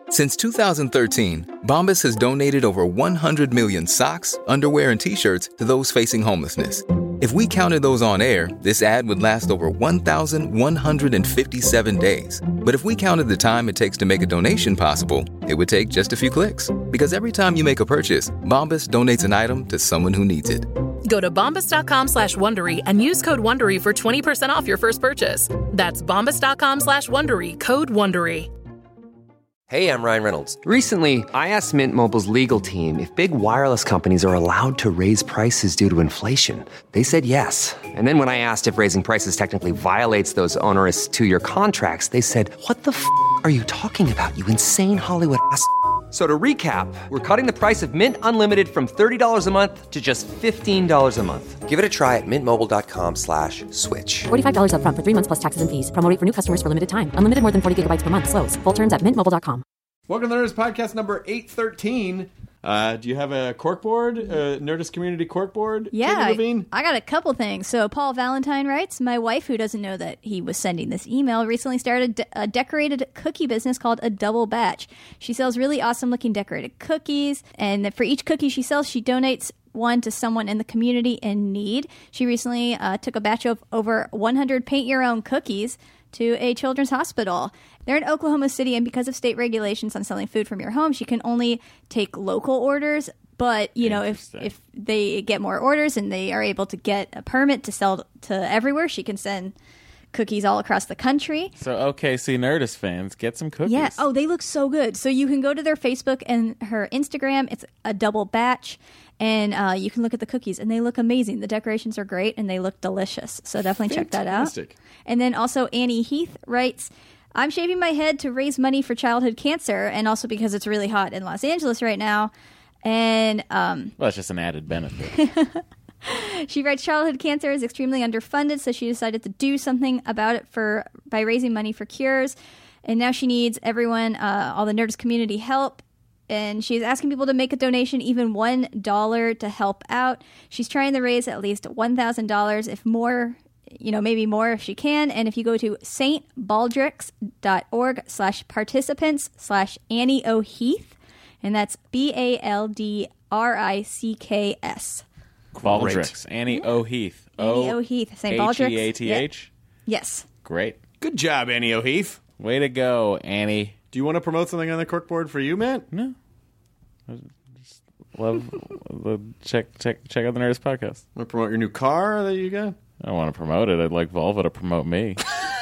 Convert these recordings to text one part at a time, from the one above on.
Since 2013, Bombas has donated over 100 million socks, underwear, and T-shirts to those facing homelessness. If we counted those on air, this ad would last over 1,157 days. But if we counted the time it takes to make a donation possible, it would take just a few clicks. Because every time you make a purchase, Bombas donates an item to someone who needs it. Go to bombas.com/Wondery and use code WONDERY for 20% off your first purchase. That's bombas.com/Wondery, code WONDERY. Hey, I'm Ryan Reynolds. Recently, I asked Mint Mobile's legal team if big wireless companies are allowed to raise prices due to inflation. They said yes. And then when I asked if raising prices technically violates those onerous two-year contracts, they said, "What the f*** are you talking about, you insane Hollywood ass?" So to recap, we're cutting the price of Mint Unlimited from $30 a month to just $15 a month. Give it a try at mintmobile.com/switch. $45 up front for 3 months plus taxes and fees. Promo rate for new customers for limited time. Unlimited more than 40 gigabytes per month. Slows full terms at mintmobile.com. Welcome to the Nerdist Podcast number 813. Do you have a corkboard, Nerdist Community corkboard? Yeah, I got a couple things. So Paul Valentine writes, my wife, who doesn't know that he was sending this email, recently started a decorated cookie business called A Double Batch. She sells really awesome looking decorated cookies, and for each cookie she sells, she donates one to someone in the community in need. She recently took a batch of over 100 paint-your-own cookies to a children's hospital. They're in Oklahoma City, and because of state regulations on selling food from your home, she can only take local orders. But, you know, if they get more orders and they are able to get a permit to sell to everywhere, she can send cookies all across the country. So, OKC Nerdist fans, get some cookies. Yeah. Oh, they look so good. So you can go to their Facebook and her Instagram. It's A Double Batch. And you can look at the cookies, and they look amazing. The decorations are great, and they look delicious. So definitely check that out. And then also Annie Heath writes, I'm shaving my head to raise money for childhood cancer, and also because it's really hot in Los Angeles right now. And well, it's just an added benefit. She writes, childhood cancer is extremely underfunded, so she decided to do something about it by raising money for cures. And now she needs everyone, all the Nerdist community help. And she's asking people to make a donation, even $1 to help out. She's trying to raise at least $1,000, if more, maybe more if she can. And if you go to stbaldricks.org/participants/Annie O'Heath, and that's BALDRICKS. Baldricks. Annie O'Heath. Annie O'Heath. St. Baldricks. H-E-A-T-H? Yes. Great. Good job, Annie O'Heath. Way to go, Annie. Do you want to promote something on the corkboard for you, Matt? No. I just love check out the Nerdist Podcast. Want to promote your new car that you got? I don't want to promote it. I'd like Volvo to promote me.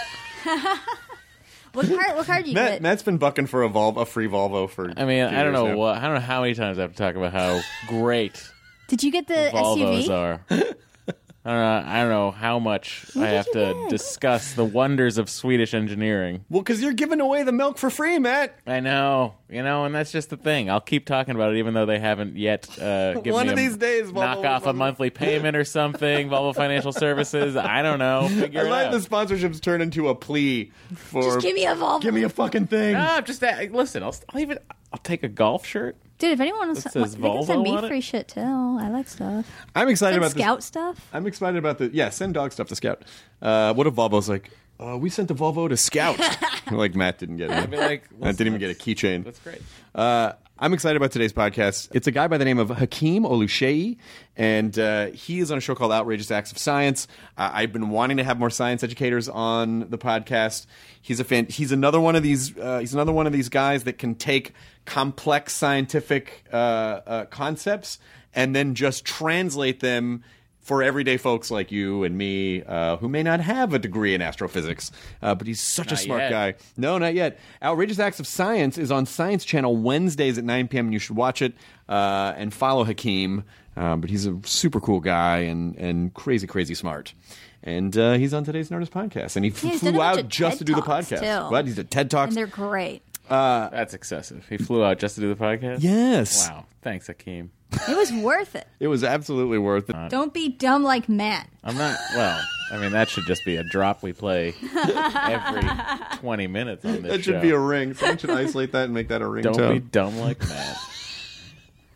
What car did you get? Matt's been bucking for a free Volvo for. I mean, I don't know I don't know how many times I have to talk about how great. Did you get the Volvos SUV? Are. I don't know how much I have to discuss the wonders of Swedish engineering. Well, because you're giving away the milk for free, Matt. I know, and that's just the thing. I'll keep talking about it, even though they haven't yet given One me of these days, knock off a monthly payment or something. Volvo Financial Services. I don't know. Figure it out. The sponsorships turn into a plea for just give me a Volvo. Give me a fucking thing. No, just listen. I'll take a golf shirt. Dude, if anyone wants, they can send me free shit too. I like stuff. I'm excited about Scout stuff. I'm excited about send dog stuff to Scout. What if Volvo's like, we sent the Volvo to Scout? Like Matt didn't get it. I'd be like, Matt didn't even get a keychain. That's great. I'm excited about today's podcast. It's a guy by the name of Hakeem Oluseyi, and he is on a show called Outrageous Acts of Science. I've been wanting to have more science educators on the podcast. He's another one of these. He's another one of these guys that can take complex scientific concepts and then just translate them for everyday folks like you and me who may not have a degree in astrophysics. But he's such a smart guy. No, not yet. Outrageous Acts of Science is on Science Channel Wednesdays at 9 p.m. and you should watch it and follow Hakeem. But he's a super cool guy and crazy, crazy smart. And he's on today's Nerdist Podcast. And he flew out just to do the podcast. Too. What? He's at TED Talks. And they're great. That's excessive. He flew out just to do the podcast? Yes. Wow. Thanks, Hakeem. It was worth it. It was absolutely worth it. Don't be dumb like Matt. I'm not. Well, I mean, that should just be a drop we play every 20 minutes on this That should show. be a ring. Someone should isolate that and make that a ringtone. Don't be dumb like Matt.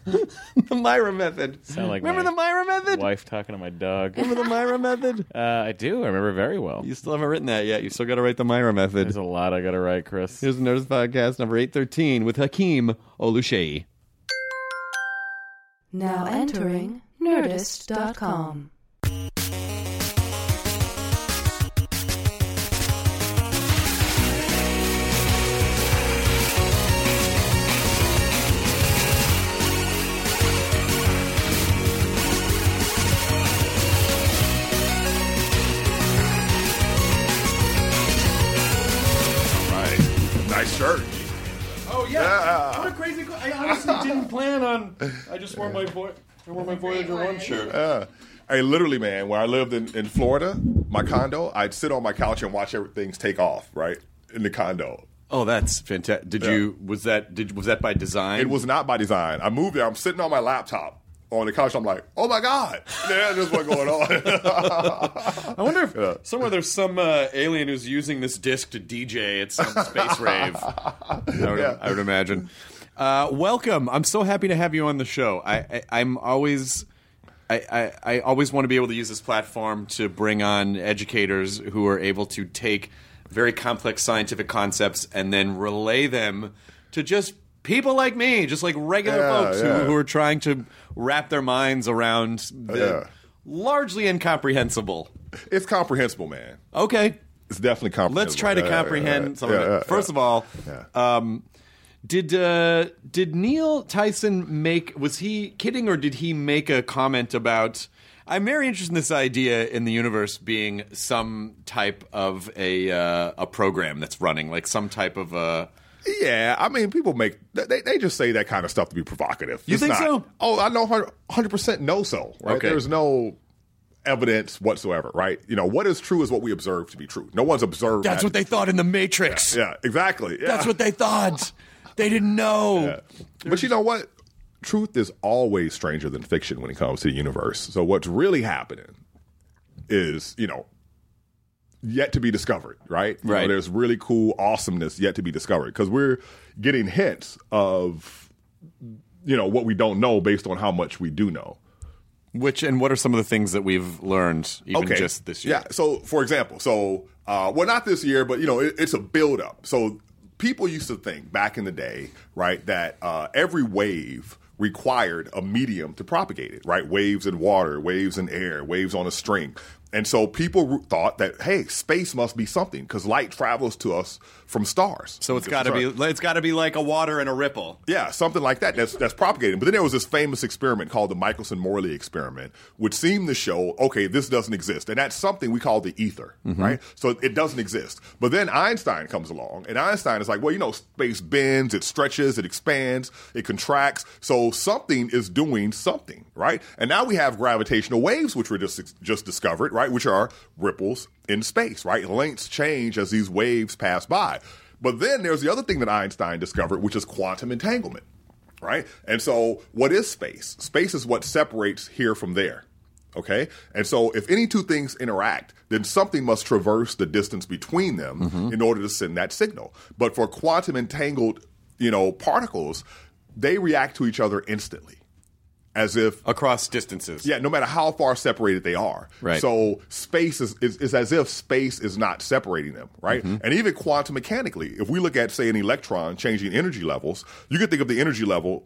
The Myra method. Sound like remember my the Myra method? wife talking to my dog. Remember the Myra method? I do. I remember very well. You still haven't written that yet. You still got to write the Myra method. There's a lot I got to write, Chris. Here's the Nerdist Podcast number 813 with Hakeem Oluseyi. Now entering Nerdist.com. Nice shirt. Oh, yeah. What a crazy... I honestly didn't plan on... I just wore my Voyager 1 shirt. Hey, literally, man, where I lived in Florida, my condo, I'd sit on my couch and watch everything take off, right, in the condo. Oh, that's fantastic. Was that by design? It was not by design. I moved there. I'm sitting on my laptop on the couch. I'm like, oh, my God. Yeah, that's what's going on. I wonder if somewhere there's some alien who's using this disc to DJ at some space rave. I would imagine. Welcome. I'm so happy to have you on the show. I always want to be able to use this platform to bring on educators who are able to take very complex scientific concepts and then relay them to just people like me, just like regular folks who are trying to wrap their minds around the largely incomprehensible. It's comprehensible, man. Okay. It's definitely comprehensible. Let's try to comprehend some of it. First of all, did Neil Tyson was he kidding or did he make a comment about... I'm very interested in this idea in the universe being some type of a program that's running, like some type of a... Yeah, I mean, people they just say that kind of stuff to be provocative. You think so? Oh, I know 100% no so. Right? Okay. There's no evidence whatsoever, right? You know, what is true is what we observe to be true. No one's observed That's what they thought in the Matrix. Yeah, exactly. Yeah. That's what they thought. They didn't know. Yeah. But you know what? Truth is always stranger than fiction when it comes to the universe. So what's really happening is, yet to be discovered, right? Right. You know, there's really cool awesomeness yet to be discovered because we're getting hints of, what we don't know based on how much we do know. What are some of the things that we've learned even just this year? Yeah. So, for example, not this year, but, it's a buildup. So people used to think back in the day, right, that every wave required a medium to propagate it, right? Waves in water, waves in air, waves on a string. And so people thought that, hey, space must be something because light travels to us from stars. So it's got to be like a water and a ripple. Yeah, something like that that's propagating. But then there was this famous experiment called the Michelson-Morley experiment, which seemed to show, okay, this doesn't exist. And that's something we call the ether, right? So it doesn't exist. But then Einstein comes along, and Einstein is like, well, space bends, it stretches, it expands, it contracts. So something is doing something, right? And now we have gravitational waves, which were just discovered, right? Which are ripples in space, right? Lengths change as these waves pass by. But then there's the other thing that Einstein discovered, which is quantum entanglement, right? And so what is space? Space is what separates here from there, okay? And so if any two things interact, then something must traverse the distance between them in order to send that signal. But for quantum entangled, particles, they react to each other instantly. As if across distances. Yeah, no matter how far separated they are. Right. So space is as if space is not separating them, right? And even quantum mechanically, if we look at, say, an electron changing energy levels, you can think of the energy level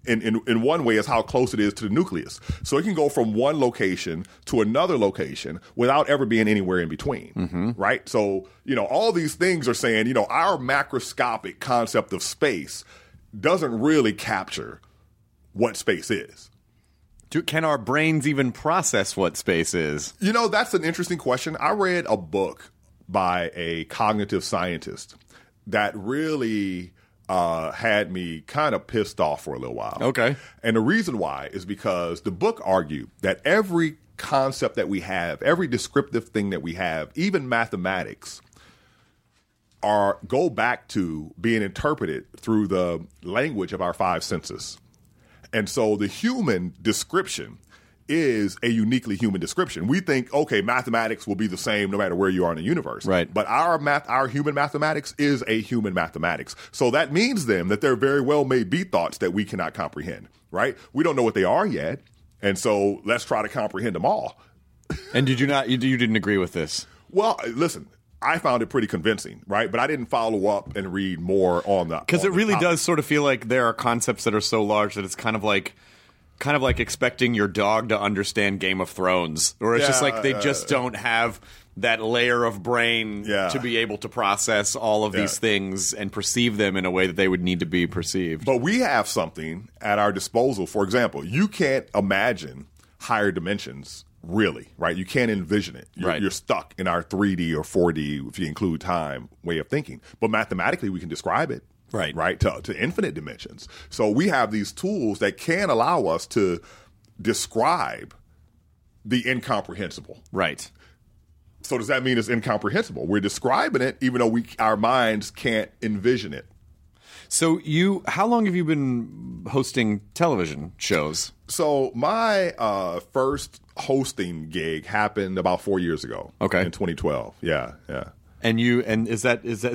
in one way as how close it is to the nucleus. So it can go from one location to another location without ever being anywhere in between, right? So, all these things are saying, our macroscopic concept of space doesn't really capture what space is. Can our brains even process what space is? That's an interesting question. I read a book by a cognitive scientist that really had me kind of pissed off for a little while. Okay. And the reason why is because the book argued that every concept that we have, every descriptive thing that we have, even mathematics, go back to being interpreted through the language of our five senses. And so the human description is a uniquely human description. We think, okay, mathematics will be the same no matter where you are in the universe. Right. But our human mathematics is a human mathematics. So that means then that there very well may be thoughts that we cannot comprehend, right? We don't know what they are yet. And so let's try to comprehend them all. And did you not? You didn't agree with this? Well, listen, I found it pretty convincing, right? But I didn't follow up and read more on the because it really does sort of feel like there are concepts that are so large that it's kind of like expecting your dog to understand Game of Thrones, or it's just like they just don't have that layer of brain to be able to process all of these things and perceive them in a way that they would need to be perceived. But we have something at our disposal. For example, you can't imagine higher dimensions. Really, right? You can't envision it. You're stuck in our 3D or 4D, if you include time, way of thinking. But mathematically, we can describe it, right? To infinite dimensions. So we have these tools that can allow us to describe the incomprehensible. Right. So does that mean it's incomprehensible? We're describing it, even though our minds can't envision it. So how long have you been hosting television shows? So my first hosting gig happened about 4 years ago. Okay. In 2012. Yeah. And has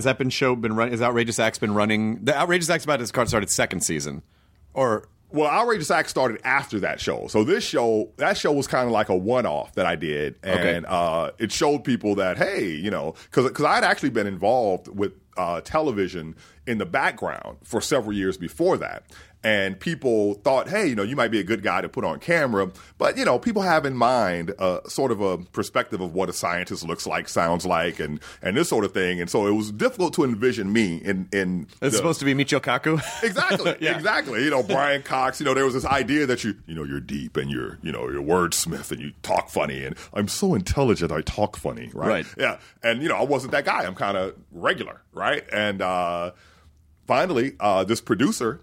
Outrageous Acts been running? The Outrageous Acts about to start its second season, or? Well, Outrageous Acts started after that show. So that show was kind of like a one-off that I did. And it showed people that, hey, because I had actually been involved with television in the background for several years before that. And people thought, hey, you might be a good guy to put on camera. But, people have in mind sort of a perspective of what a scientist looks like, sounds like, and this sort of thing. And so it was difficult to envision me in It's supposed to be Michio Kaku? Exactly. Exactly. Brian Cox, there was this idea that you're deep and you're wordsmith and you talk funny. And I'm so intelligent, I talk funny, right? Yeah. And, I wasn't that guy. I'm kind of regular, right? And finally, this producer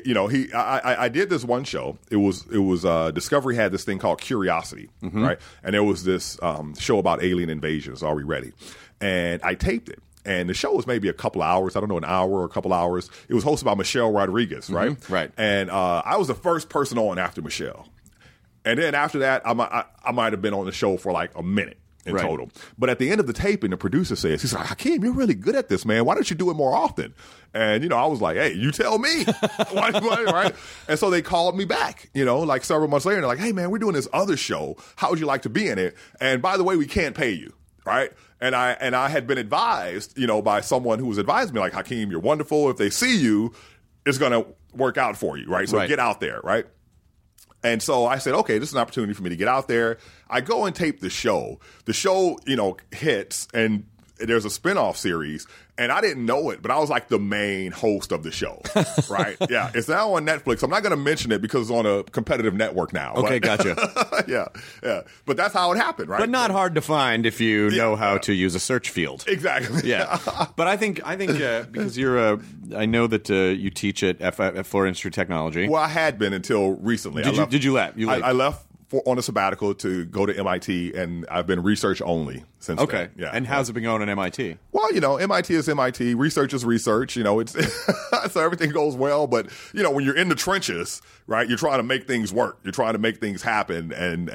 I did this one show. It was Discovery had this thing called Curiosity, right? And there was this show about alien invasions. Are we ready? And I taped it. And the show was maybe a couple hours. I don't know, an hour or a couple hours. It was hosted by Michelle Rodriguez, right? Right. And I was the first person on after Michelle. And then after that, I might have been on the show for like a minute in total. But at the end of the taping, the producer says, he's like, Hakeem, you're really good at this, man. Why don't you do it more often? And, I was like, hey, you tell me. Right? And so they called me back, like several months later. And they're like, hey, man, we're doing this other show. How would you like to be in it? And by the way, we can't pay you. Right. And I had been advised, by someone who was advising me, like, Hakeem, you're wonderful. If they see you, it's going to work out for you. Right. So get out there. Right. And so I said, okay, this is an opportunity for me to get out there. I go and tape the show. The show, hits, and there's a spinoff series, and I didn't know it, but I was like the main host of the show, right? Yeah, it's now on Netflix. I'm not going to mention it because it's on a competitive network now. Okay, gotcha. Yeah. But that's how it happened, right? But not hard to find if you know how to use a search field. Exactly. Yeah. But I think because I know that you teach at Florida Institute of Technology. Well, I had been until recently. Did you left? I left on a sabbatical to go to MIT, and I've been research only since then. Okay. Yeah. And how's it been going at MIT? Well, MIT is MIT. Research is research. It's so everything goes well. But when you're in the trenches, right, you're trying to make things work. You're trying to make things happen. And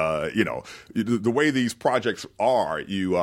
the way these projects are, it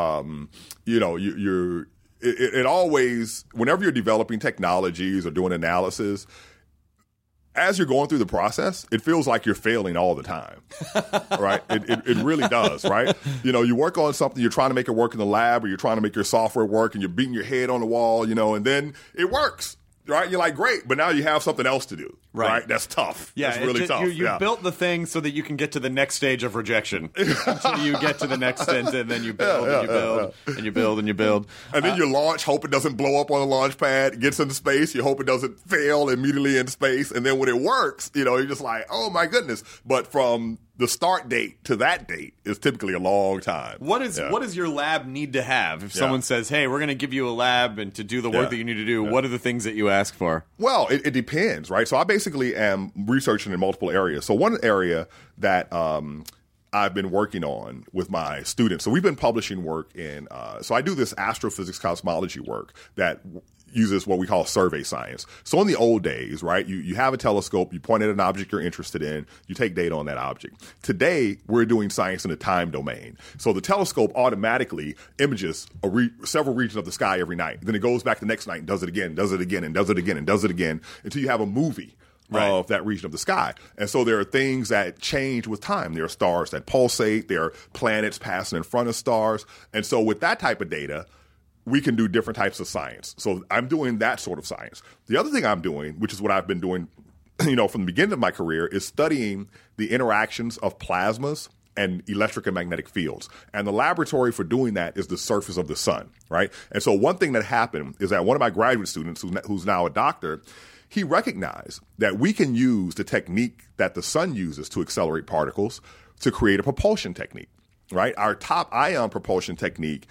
always, whenever you're developing technologies or doing analysis, as you're going through the process, it feels like you're failing all the time, right? It really does, right? You work on something, you're trying to make it work in the lab, or you're trying to make your software work, and you're beating your head on the wall, and then it works, right? You're like, great, but now you have something else to do, right? That's tough. Yeah, that's really tough. You built the thing so that you can get to the next stage of rejection. Until you get to the next stint, and then you build and you build and you build and you build. And then you launch, hope it doesn't blow up on the launch pad, it gets into space, you hope it doesn't fail immediately in space, and then when it works, you're just like, oh my goodness. But from the start date to that date is typically a long time. What does your lab need to have? If someone says, hey, we're going to give you a lab and to do the work that you need to do, what are the things that you ask for? Well, it depends, right? So I basically am researching in multiple areas. So one area that I've been working on with my students. So we've been publishing work in, so I do this astrophysics cosmology work that uses what we call survey science. So in the old days, right, you have a telescope, you point at an object you're interested in, you take data on that object. Today, we're doing science in a time domain. So the telescope automatically images several regions of the sky every night. Then it goes back the next night and does it again, does it again, and does it again, and does it again, until you have a movie of that region of the sky. And so there are things that change with time. There are stars that pulsate. There are planets passing in front of stars. And so with that type of data, we can do different types of science. So I'm doing that sort of science. The other thing I'm doing, which is what I've been doing, from the beginning of my career, is studying the interactions of plasmas and electric and magnetic fields. And the laboratory for doing that is the surface of the sun, right? And so one thing that happened is that one of my graduate students, who's now a doctor, he recognized that we can use the technique that the sun uses to accelerate particles to create a propulsion technique, right? Our top ion propulsion technique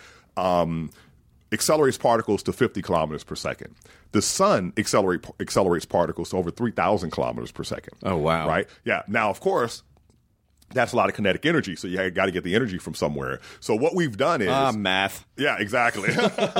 accelerates particles to 50 kilometers per second. The sun accelerates particles to over 3,000 kilometers per second. Oh, wow. Right? Yeah. Now, of course, that's a lot of kinetic energy, so you got to get the energy from somewhere. So what we've done is math. Yeah, exactly.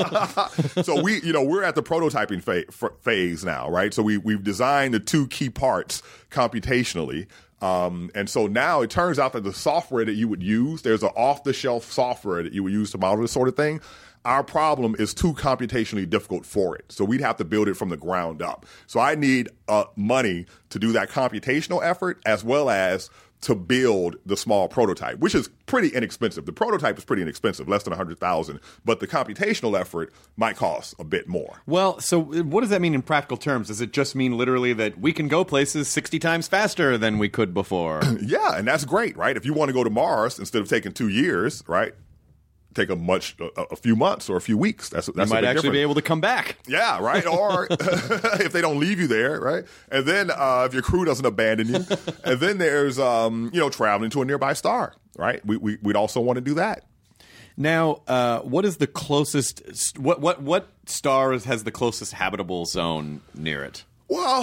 So we're at the prototyping phase now, right? So we've designed the two key parts computationally. And so now it turns out that the software that you would use, there's an off-the-shelf software that you would use to model this sort of thing. Our problem is too computationally difficult for it. So we'd have to build it from the ground up. So I need money to do that computational effort as well as to build the small prototype, which is pretty inexpensive. The prototype is pretty inexpensive, less than $100,000, but the computational effort might cost a bit more. Well, so what does that mean in practical terms? Does it just mean literally that we can go places 60 times faster than we could before? Yeah, and that's great, right? If you want to go to Mars, instead of taking 2 years, right, take a few months or a few weeks. That's you might actually be able to come back. Yeah, right. Or if they don't leave you there, right? And then if your crew doesn't abandon you, and then there's traveling to a nearby star, right? We'd also want to do that. Now, what is the closest? What star has the closest habitable zone near it? Well,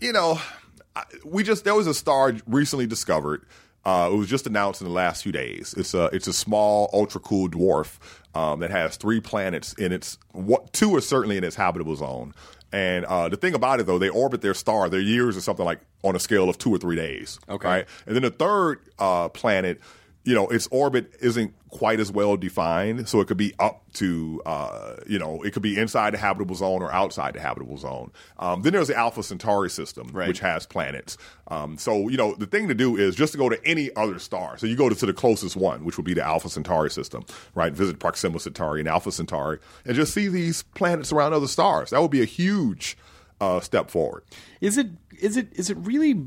there was a star recently discovered. It was just announced in the last few days. It's a small, ultra-cool dwarf that has 3 planets in its. 2 are certainly in its habitable zone. And the thing about it, though, they orbit their star. Their years are something like on a scale of 2 or 3 days. Okay. Right? And then the third planet, its orbit isn't quite as well defined, so it could be up to, it could be inside the habitable zone or outside the habitable zone. Then there's the Alpha Centauri system, which has planets. So the thing to do is just to go to any other star. So you go to the closest one, which would be the Alpha Centauri system, right? Visit Proxima Centauri and Alpha Centauri, and just see these planets around other stars. That would be a huge step forward. Is it really?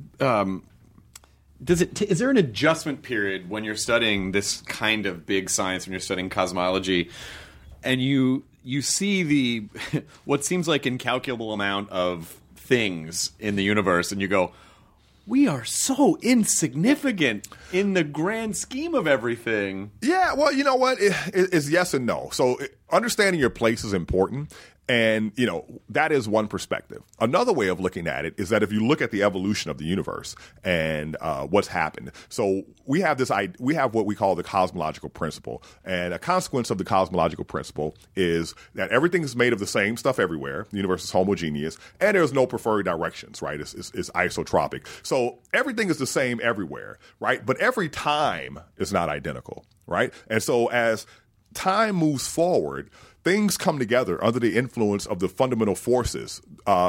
Is there an adjustment period when you're studying this kind of big science, when you're studying cosmology, and you see the what seems like incalculable amount of things in the universe, and you go, we are so insignificant in the grand scheme of everything? Yeah, well, you know what? It's yes and no. So understanding your place is important. And, that is one perspective. Another way of looking at it is that if you look at the evolution of the universe and what's happened. So we have what we call the cosmological principle. And a consequence of the cosmological principle is that everything is made of the same stuff everywhere. The universe is homogeneous. And there's no preferred directions, right? It's isotropic. So everything is the same everywhere, right? But every time is not identical, right? And so as time moves forward, things come together under the influence of the fundamental forces.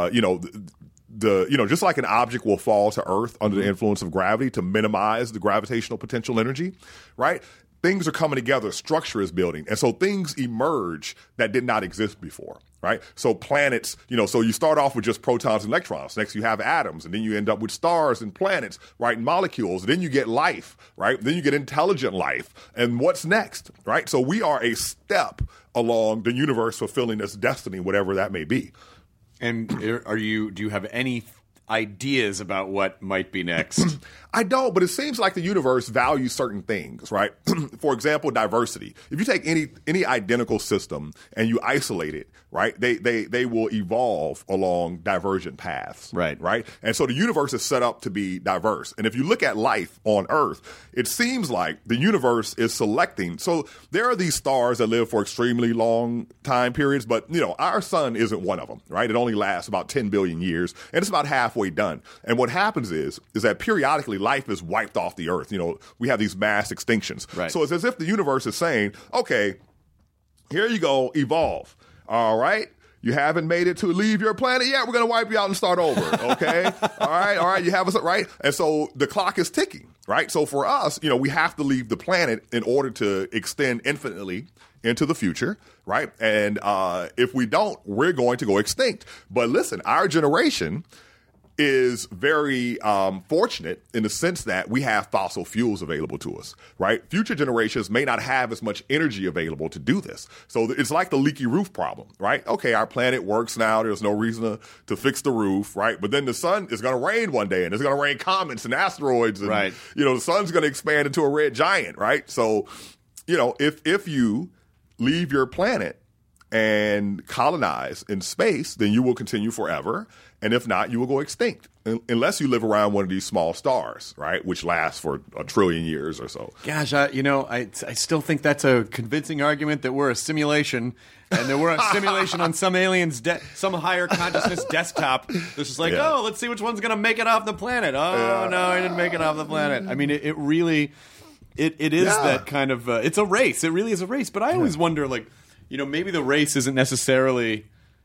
Just like an object will fall to Earth under the influence of gravity to minimize the gravitational potential energy, right? Things are coming together, structure is building. And so things emerge that did not exist before, right? So planets, so you start off with just protons and electrons. Next you have atoms, and then you end up with stars and planets, right? And molecules. Then you get life, right? Then you get intelligent life. And what's next, right? So we are a step along the universe fulfilling its destiny, whatever that may be. And do you have any ideas about what might be next. I don't, but it seems like the universe values certain things, right? For example, diversity. If you take any identical system and you isolate it, right, they will evolve along divergent paths, right? And so the universe is set up to be diverse. And if you look at life on Earth, it seems like the universe is selecting. So there are these stars that live for extremely long time periods, but our sun isn't one of them, right? It only lasts about 10 billion years, and it's about halfway done. And what happens is that periodically life is wiped off the Earth. We have these mass extinctions. Right. So it's as if the universe is saying, okay, here you go, evolve. All right. You haven't made it to leave your planet yet. We're going to wipe you out and start over. Okay. All right. You have us right. And so the clock is ticking. Right. So for us, we have to leave the planet in order to extend infinitely into the future. Right. And if we don't, we're going to go extinct. But listen, our generation is very fortunate in the sense that we have fossil fuels available to us, right? Future generations may not have as much energy available to do this. So it's like the leaky roof problem, right? Okay, our planet works now. There's no reason to fix the roof, right? But then the sun is going to rain one day, and it's going to rain comets and asteroids. And, right. The sun's going to expand into a red giant, right? So, if you leave your planet and colonize in space, then you will continue forever. And if not, you will go extinct unless you live around one of these small stars, right, which lasts for 1 trillion years or so. Gosh, I still think that's a convincing argument that we're a simulation and that we're a simulation on some alien's, some higher consciousness desktop. That's just like, let's see which one's going to make it off the planet. Oh, no, he didn't make it off the planet. I mean, it really, it is that kind of, it's a race. It really is a race. But I always wonder, maybe the race isn't necessarily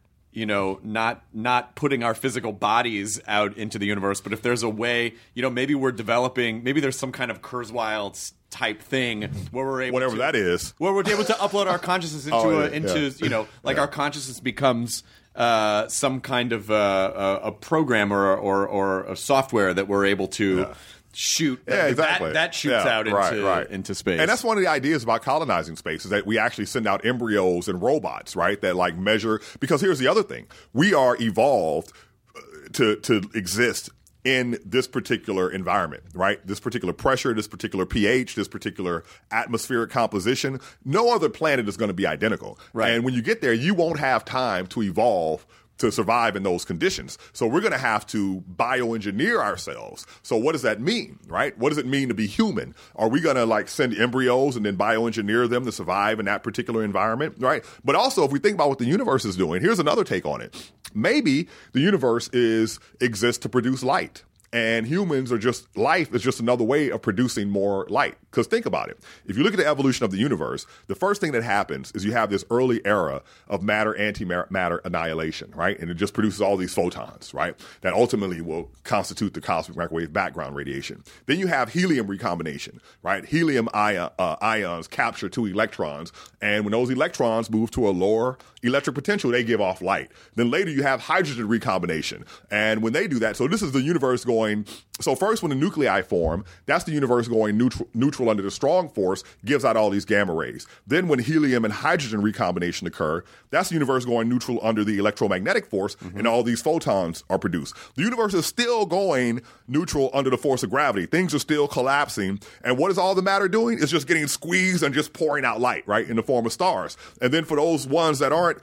not putting our physical bodies out into the universe, but if there's a way, maybe we're developing, maybe there's some kind of Kurzweil type thing where we're able whatever that is, where we're able to upload our consciousness into our consciousness becomes some kind of a program or a software that we're able to shoot. Exactly. That shoots out into space. And that's one of the ideas about colonizing space is that we actually send out embryos and robots, right, that measure. Because here's the other thing. We are evolved to exist in this particular environment, right? This particular pressure, this particular pH, this particular atmospheric composition. No other planet is going to be identical. Right. And when you get there, you won't have time to evolve to survive in those conditions. So we're going to have to bioengineer ourselves. So what does that mean, right? What does it mean to be human? Are we going to send embryos and then bioengineer them to survive in that particular environment, right? But also, if we think about what the universe is doing, here's another take on it. Maybe the universe exists to produce light. And life is just another way of producing more light. Because think about it. If you look at the evolution of the universe, the first thing that happens is you have this early era of matter-antimatter annihilation, right? And it just produces all these photons, right? That ultimately will constitute the cosmic microwave background radiation. Then you have helium recombination, right? Helium ions capture 2 electrons. And when those electrons move to a lower electric potential, they give off light. Then later you have hydrogen recombination. And when they do that, so this is the universe going. So first, when the nuclei form, that's the universe going neutral under the strong force, gives out all these gamma rays. Then when helium and hydrogen recombination occur, that's the universe going neutral under the electromagnetic force, and all these photons are produced. The universe is still going neutral under the force of gravity. Things are still collapsing. And what is all the matter doing? It's just getting squeezed and just pouring out light, right, in the form of stars. And then for those ones that aren't,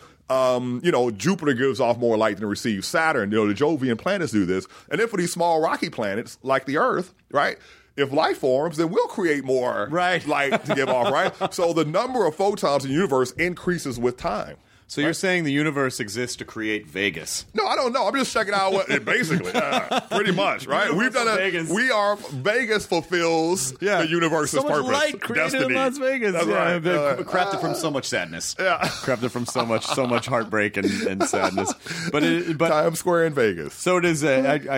Jupiter gives off more light than receives Saturn. The Jovian planets do this. And then for these small rocky planets like the Earth, right? If life forms, then we'll create more light to give off, right? So the number of photons in the universe increases with time. So you're saying the universe exists to create Vegas? No, I don't know. I'm just checking out what basically, pretty much, right? We've done Vegas. Vegas fulfills the universe's so much purpose, light created destiny. in Las Vegas. That's right. Crafted from so much sadness. Yeah, crafted from so much heartbreak and sadness. But Times Square in Vegas. So it is.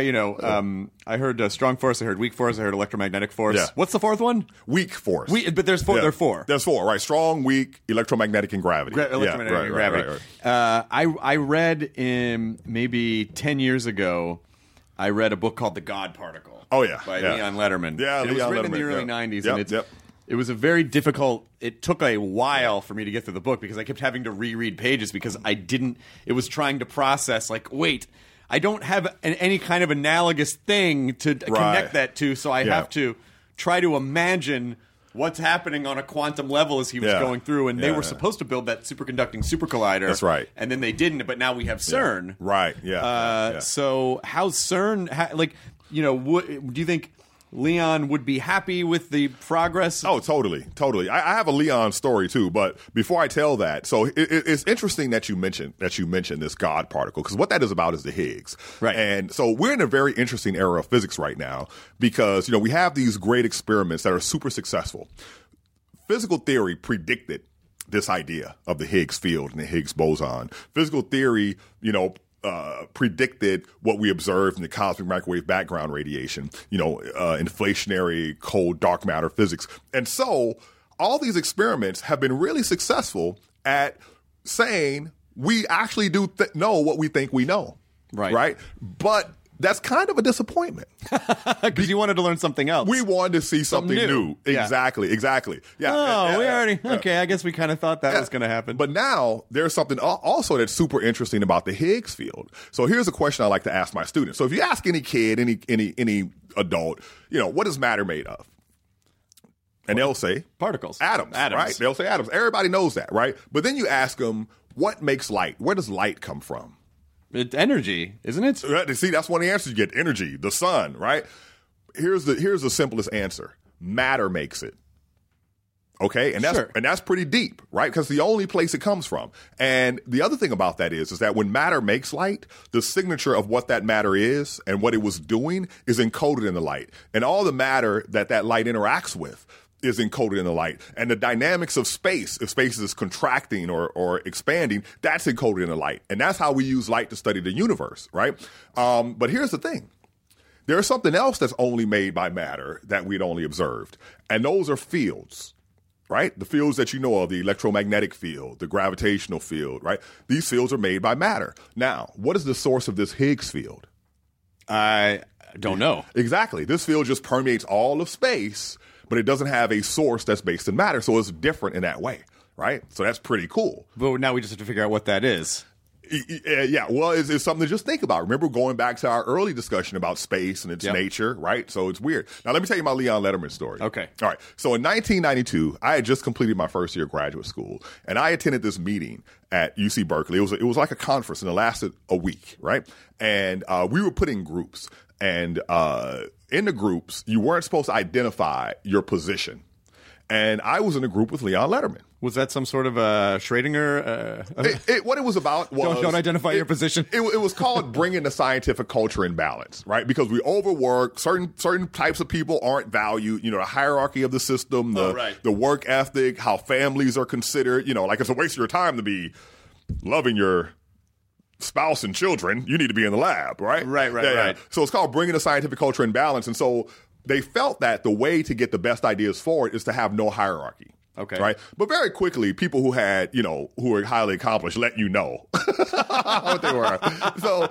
I heard strong force. I heard weak force. I heard electromagnetic force. Yeah. What's the fourth one? Weak force. But there's four. There are four. There's four. Right. Strong, weak, electromagnetic, and gravity. Electromagnetic and gravity. Right. I read maybe 10 years ago, I read a book called The God Particle. Oh, yeah. By Leon Letterman. Yeah, and it was written in the early 90s. And it was a very difficult, it took a while for me to get through the book because I kept having to reread pages because it was trying to process, wait, I don't have any kind of analogous thing to connect that to, so I have to try to imagine what's happening on a quantum level as he was going through. And they were supposed to build that superconducting super collider. That's right. And then they didn't, but now we have CERN. Yeah. Right, yeah. So how's CERN, do you think Leon would be happy with the progress? Oh, totally. I have a Leon story too, but before I tell that, so it's interesting that you mentioned this God particle, because what that is about is the Higgs. Right. And so we're in a very interesting era of physics right now because, we have these great experiments that are super successful. Physical theory predicted this idea of the Higgs field and the Higgs boson. Physical theory, predicted what we observed in the cosmic microwave background radiation, inflationary, cold, dark matter physics. And so all these experiments have been really successful at saying we actually do know what we think we know. Right? But that's kind of a disappointment. Because you wanted to learn something else. We wanted to see something new. Exactly. Yeah. Oh, we already... Okay, I guess we kind of thought that was going to happen. But now there's something also that's super interesting about the Higgs field. So here's a question I like to ask my students. So if you ask any kid, any adult, what is matter made of? And they'll say... Particles. Atoms, right? They'll say atoms. Everybody knows that, right? But then you ask them, what makes light? Where does light come from? It's energy, isn't it? See, that's one of the answers you get. Energy, the sun, right? Here's the simplest answer. Matter makes it. Okay? And that's pretty deep, right? Because the only place it comes from. And the other thing about that is that when matter makes light, the signature of what that matter is and what it was doing is encoded in the light. And all the matter that light interacts with is encoded in the light. And the dynamics of space, if space is contracting or expanding, that's encoded in the light. And that's how we use light to study the universe, right? But here's the thing. There's something else that's only made by matter that we'd only observed. And those are fields, right? The fields that you know of, the electromagnetic field, the gravitational field, right? These fields are made by matter. Now, what is the source of this Higgs field? I don't know. Exactly. This field just permeates all of space, but it doesn't have a source that's based in matter, so it's different in that way, right? So that's pretty cool. But now we just have to figure out what that is. Yeah, well, it's something to just think about. Remember going back to our early discussion about space and its nature, right? So it's weird. Now, let me tell you my Leon Letterman story. Okay. All right. So in 1992, I had just completed my first year of graduate school, and I attended this meeting at UC Berkeley. It was like a conference, and it lasted a week, right? And we were put in groups, and in the groups, you weren't supposed to identify your position. And I was in a group with Leon Letterman. Was that some sort of Schrödinger? What it was about was... Don't identify your position. It was called bringing the scientific culture in balance, right? Because we overwork. Certain types of people aren't valued. The hierarchy of the system, the work ethic, how families are considered. Like it's a waste of your time to be loving your spouse and children. You need to be in the lab, right? Right. So it's called bringing the scientific culture in balance. And so they felt that the way to get the best ideas forward is to have no hierarchy. Okay. Right. But very quickly, people who had, who were highly accomplished let you know what they were. So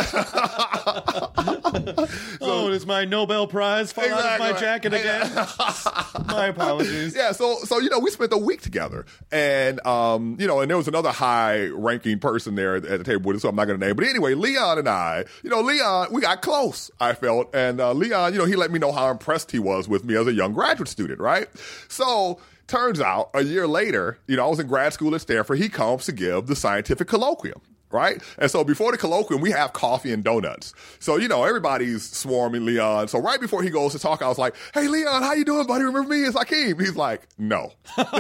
does my Nobel Prize fall out of my jacket again? My apologies. Yeah. So we spent a week together, and and there was another high-ranking person there at the table with us, so I'm not going to name. But anyway, Leon and I, Leon, we got close, I felt, and Leon, he let me know how impressed he was with me as a young graduate student, right? So. Turns out, a year later, I was in grad school at Stanford. He comes to give the scientific colloquium, right? And so before the colloquium, we have coffee and donuts. So, everybody's swarming Leon. So right before he goes to talk, I was like, hey, Leon, how you doing, buddy? Remember me? It's Hakeem. He's like, no.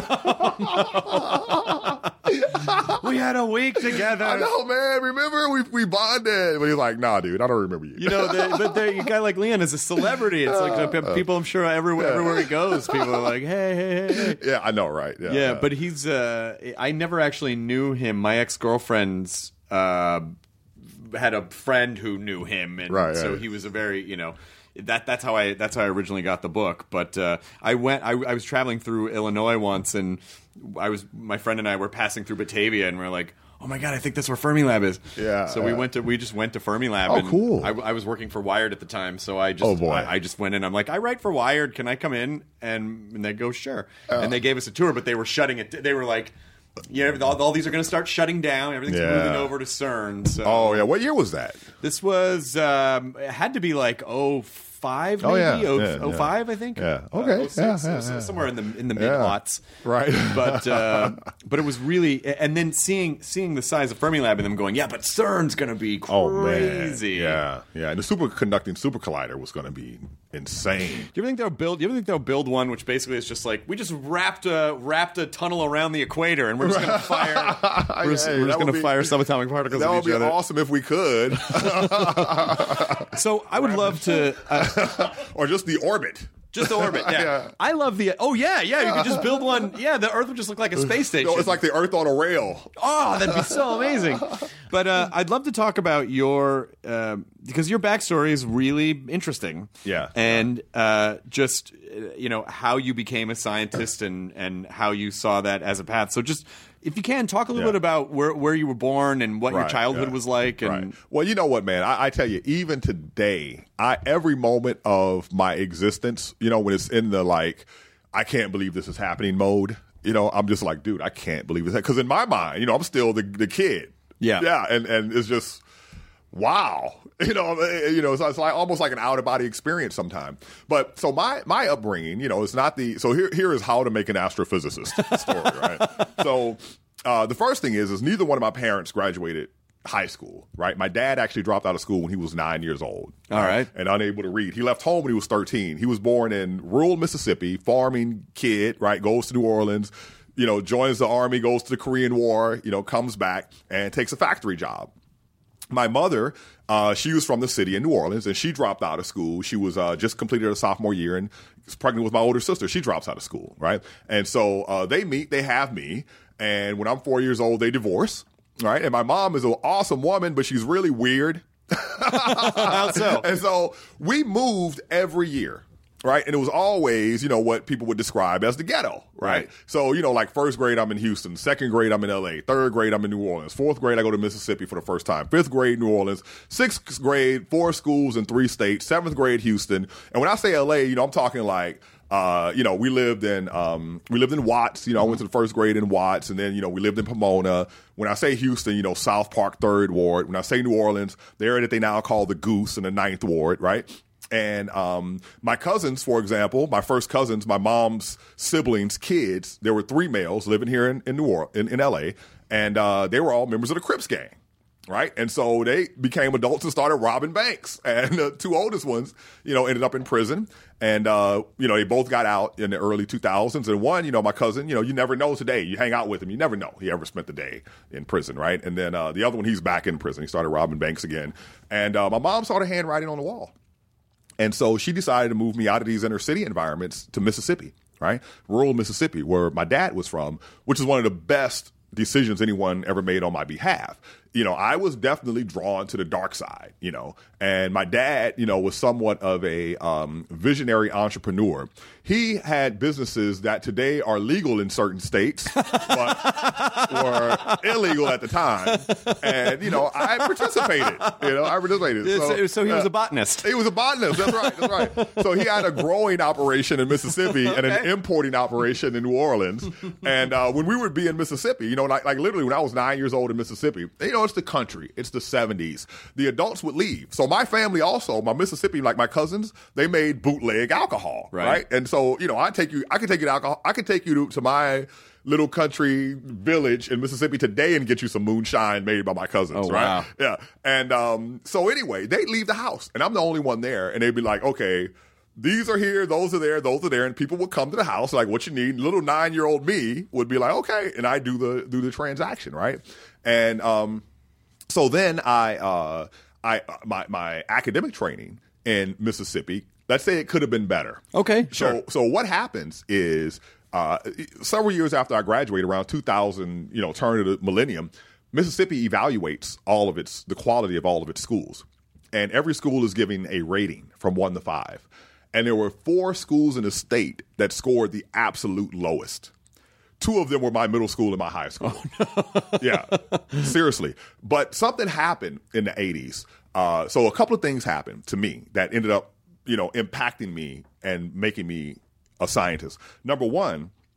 We had a week together. I know, man. Remember? We bonded. But he's like, nah, dude, I don't remember you. But a guy like Leon is a celebrity. It's like people, I'm sure, everywhere he goes, people are like, hey. Yeah, I know, right? Yeah, but he's, I never actually knew him. My ex-girlfriend's had a friend who knew him, and so he was a very, that's how I originally got the book. But I was traveling through Illinois once, and my friend and I were passing through Batavia, and we're like, oh my God, I think that's where Fermilab is. Yeah. So we just went to Fermilab. Oh, and cool. I was working for Wired at the time, so I just went in. I'm like, I write for Wired. Can I come in? And they go, sure. And they gave us a tour, but they were shutting it. They were like, Yeah, all these are going to start shutting down. Everything's moving over to CERN. So. Oh, yeah. What year was that? This was, it had to be like 05, maybe? 05, I think. Yeah. Okay. 06, somewhere in the mid-aughts. Right. But it was really, and then seeing the size of Fermilab and them going, yeah, but CERN's going to be crazy. Oh, man. Yeah. And the superconducting super collider was going to be insane. Do you ever think they'll build one which basically is just like, we just wrapped a tunnel around the equator and we're just going to fire we're just going to fire subatomic particles at each other. That would be awesome if we could. So I would love to or just the orbit. Just the orbit, yeah. I love the... Oh, yeah, you could just build one. Yeah, the Earth would just look like a space station. No, it's like the Earth on a rail. Oh, that'd be so amazing. But I'd love to talk about your... because your backstory is really interesting. Yeah. And just, how you became a scientist and how you saw that as a path. So just... If you can, talk a little bit about where you were born and what your childhood was like. And Well, you know what, man? I tell you, even today, every moment of my existence, when it's in the I can't believe this is happening mode, I'm just like, dude, I can't believe this. Because in my mind, I'm still the kid. Yeah. Yeah, and it's just, wow. It's like almost like an out-of-body experience sometimes. But so my upbringing, it's not the... So here is how to make an astrophysicist story, right? So the first thing is neither one of my parents graduated high school, right? My dad actually dropped out of school when he was 9 years old. All right. And unable to read. He left home when he was 13. He was born in rural Mississippi, farming kid, right? Goes to New Orleans, joins the Army, goes to the Korean War, comes back and takes a factory job. My mother, she was from the city in New Orleans, and she dropped out of school. She was just completed her sophomore year and was pregnant with my older sister. She drops out of school, right? And so they meet, they have me, and when I'm 4 years old, they divorce, right? And my mom is an awesome woman, but she's really weird. How so? And so we moved every year. Right. And it was always, what people would describe as the ghetto. Right. So, like first grade, I'm in Houston. Second grade, I'm in LA. Third grade, I'm in New Orleans. Fourth grade, I go to Mississippi for the first time. Fifth grade, New Orleans. Sixth grade, 4 schools in 3 states. Seventh grade, Houston. And when I say LA, I'm talking like, we lived in Watts. I went to the first grade in Watts, and then, we lived in Pomona. When I say Houston, South Park 3rd Ward. When I say New Orleans, the area that they now call the Goose in the 9th Ward, right? And my cousins, for example, my first cousins, my mom's siblings' kids, there were 3 males living here in New Orleans, in L.A., and they were all members of the Crips gang, right? And so they became adults and started robbing banks. And the 2 oldest ones, ended up in prison. And, they both got out in the early 2000s. And one, my cousin, you never know today. You hang out with him, you never know he ever spent the day in prison, right? And then the other one, he's back in prison. He started robbing banks again. And my mom saw the handwriting on the wall. And so she decided to move me out of these inner city environments to Mississippi, right? Rural Mississippi, where my dad was from, which is one of the best decisions anyone ever made on my behalf. I was definitely drawn to the dark side, and my dad, was somewhat of a visionary entrepreneur. He had businesses that today are legal in certain states, but were illegal at the time. And, I participated, So he was a botanist. He was a botanist. That's right. So he had a growing operation in Mississippi and an importing operation in New Orleans. And when we would be in Mississippi, like literally when I was 9 years old in Mississippi, it's the country. It's the 70s. The adults would leave. So my family also, my Mississippi, like my cousins, they made bootleg alcohol, right? And so, I can take you to alcohol. I could take you to my little country village in Mississippi today and get you some moonshine made by my cousins, right? Wow. Yeah. And so anyway, they'd leave the house, and I'm the only one there, and they'd be like, okay, these are here, those are there, and people would come to the house like, what you need? Little 9-year-old me would be like, okay, and I do the transaction, right? And so then my academic training in Mississippi, let's say it could have been better. Okay, sure. So what happens is several years after I graduated, around 2000, turn of the millennium, Mississippi evaluates the quality of all of its schools, and every school is giving a rating from 1 to 5. And there were 4 schools in the state that scored the absolute lowest. 2 of them were my middle school and my high school. Oh, no. Yeah, seriously. But something happened in the 80s. So a couple of things happened to me that ended up, impacting me and making me a scientist. Number one,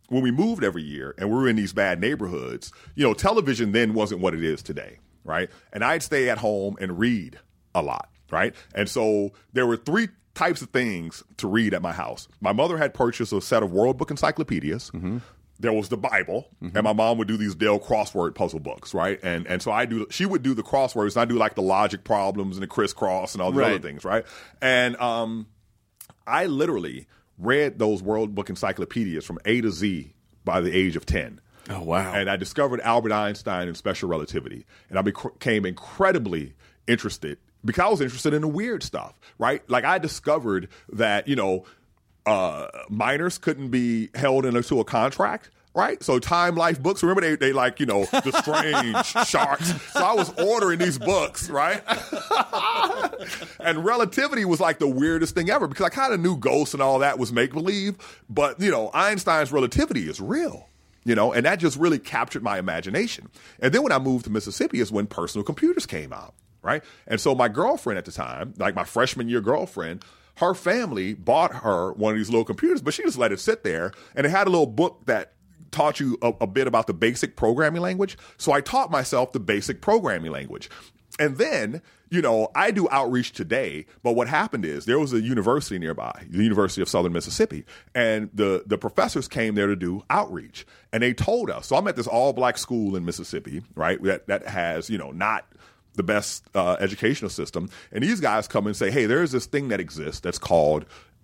when we moved every year and we were in these bad neighborhoods, television then wasn't what it is today, right? And I'd stay at home and read a lot, right? And so there were 3 types of things to read at my house. My mother had purchased a set of World Book encyclopedias. Mm-hmm. There was the Bible, and my mom would do these Dale crossword puzzle books, right? And so she would do the crosswords, and I do like the logic problems and the crisscross and all the other things, right? And I literally read those World Book encyclopedias from A to Z by the age of 10. Oh, wow. And I discovered Albert Einstein and special relativity, and I became incredibly interested because I was interested in the weird stuff, right? Like I discovered that, minors couldn't be held into a contract, right? So Time Life books, remember they like, the strange sharks. So I was ordering these books, right? And relativity was like the weirdest thing ever because I kind of knew ghosts and all that was make-believe. But, Einstein's relativity is real, and that just really captured my imagination. And then when I moved to Mississippi is when personal computers came out, right? And so my girlfriend at the time, like my freshman year girlfriend, her family bought her one of these little computers, but she just let it sit there. And it had a little book that taught you a bit about the basic programming language. So I taught myself the basic programming language. And then, I do outreach today. But what happened is there was a university nearby, the University of Southern Mississippi. And the professors came there to do outreach. And they told us, so I'm at this all-black school in Mississippi, right, that has, not the best educational system. And these guys come and say, hey, there's this thing that exists that's called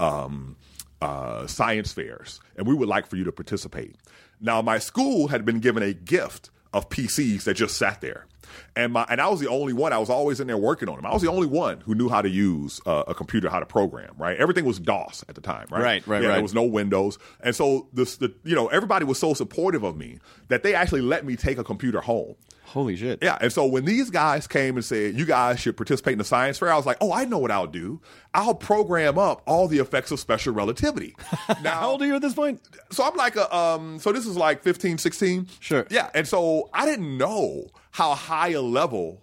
science fairs, and we would like for you to participate. Now, my school had been given a gift of PCs that just sat there. And I was the only one. I was always in there working on them. I was the only one who knew how to use a computer, how to program, right? Everything was DOS at the time, right? Right. There was no Windows. And so everybody was so supportive of me that they actually let me take a computer home. Holy shit. Yeah. And so when these guys came and said, you guys should participate in the science fair, I was like, oh, I know what I'll do. I'll program up all the effects of special relativity. Now, how old are you at this point? So I'm like, so this is like 15, 16. Sure. Yeah. And so I didn't know how high a level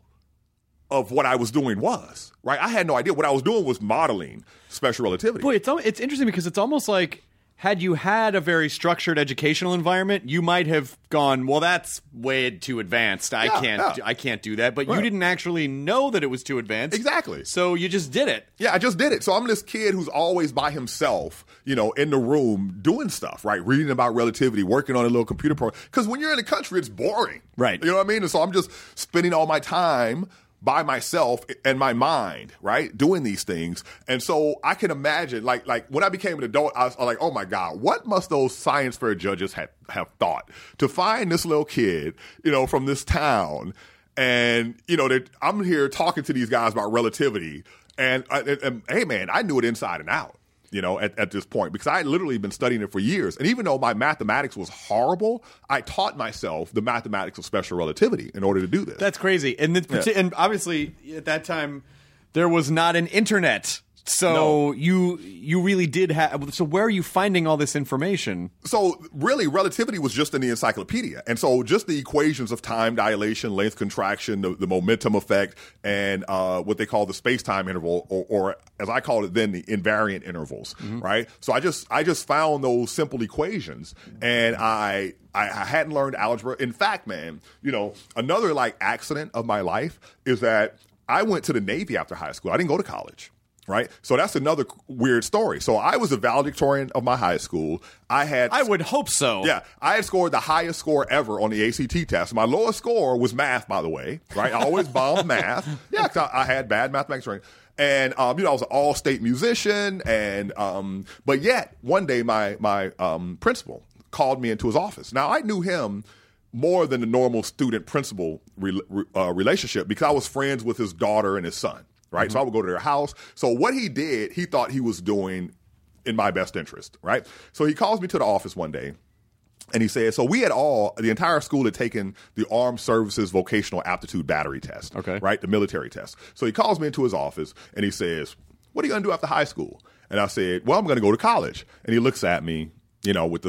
of what I was doing was, right? I had no idea. What I was doing was modeling special relativity. Boy, it's interesting because it's almost like had you had a very structured educational environment, you might have gone, well, that's way too advanced. I can't do that. But you didn't actually know that it was too advanced. Exactly. So you just did it. Yeah, I just did it. So I'm this kid who's always by himself, in the room doing stuff, right? Reading about relativity, working on a little computer program. Because when you're in the country, it's boring. Right. You know what I mean? And so I'm just spending all my time by myself and my mind, right, doing these things. And so I can imagine, like when I became an adult, I was like, oh my God, what must those science fair judges have thought to find this little kid, from this town, and that I'm here talking to these guys about relativity, and hey man, I knew it inside and out. At this point, because I had literally been studying it for years. And even though my mathematics was horrible, I taught myself the mathematics of special relativity in order to do this. That's crazy. And obviously, at that time, there was not an internet. So you really did have. So where are you finding all this information? So really, relativity was just in the encyclopedia, and so just the equations of time dilation, length contraction, the momentum effect, and what they call the space-time interval, or as I called it then, the invariant intervals. Mm-hmm. Right. So I just found those simple equations, and I hadn't learned algebra. In fact, man, another accident of my life is that I went to the Navy after high school. I didn't go to college. Right. So that's another weird story. So I was a valedictorian of my high school. I would hope so. Yeah. I had scored the highest score ever on the ACT test. My lowest score was math, by the way. Right. I always bombed math. Yeah. Because I had bad mathematics training. And, I was an all-state musician. And, but yet one day my principal called me into his office. Now I knew him more than the normal student-principal relationship because I was friends with his daughter and his son. Right. Mm-hmm. So I would go to their house. So what he did, he thought he was doing in my best interest. Right. So he calls me to the office one day and he said, so the entire school had taken the Armed Services Vocational Aptitude Battery Test. Okay. Right. The military test. So he calls me into his office and he says, what are you going to do after high school? And I said, well, I'm going to go to college. And he looks at me, with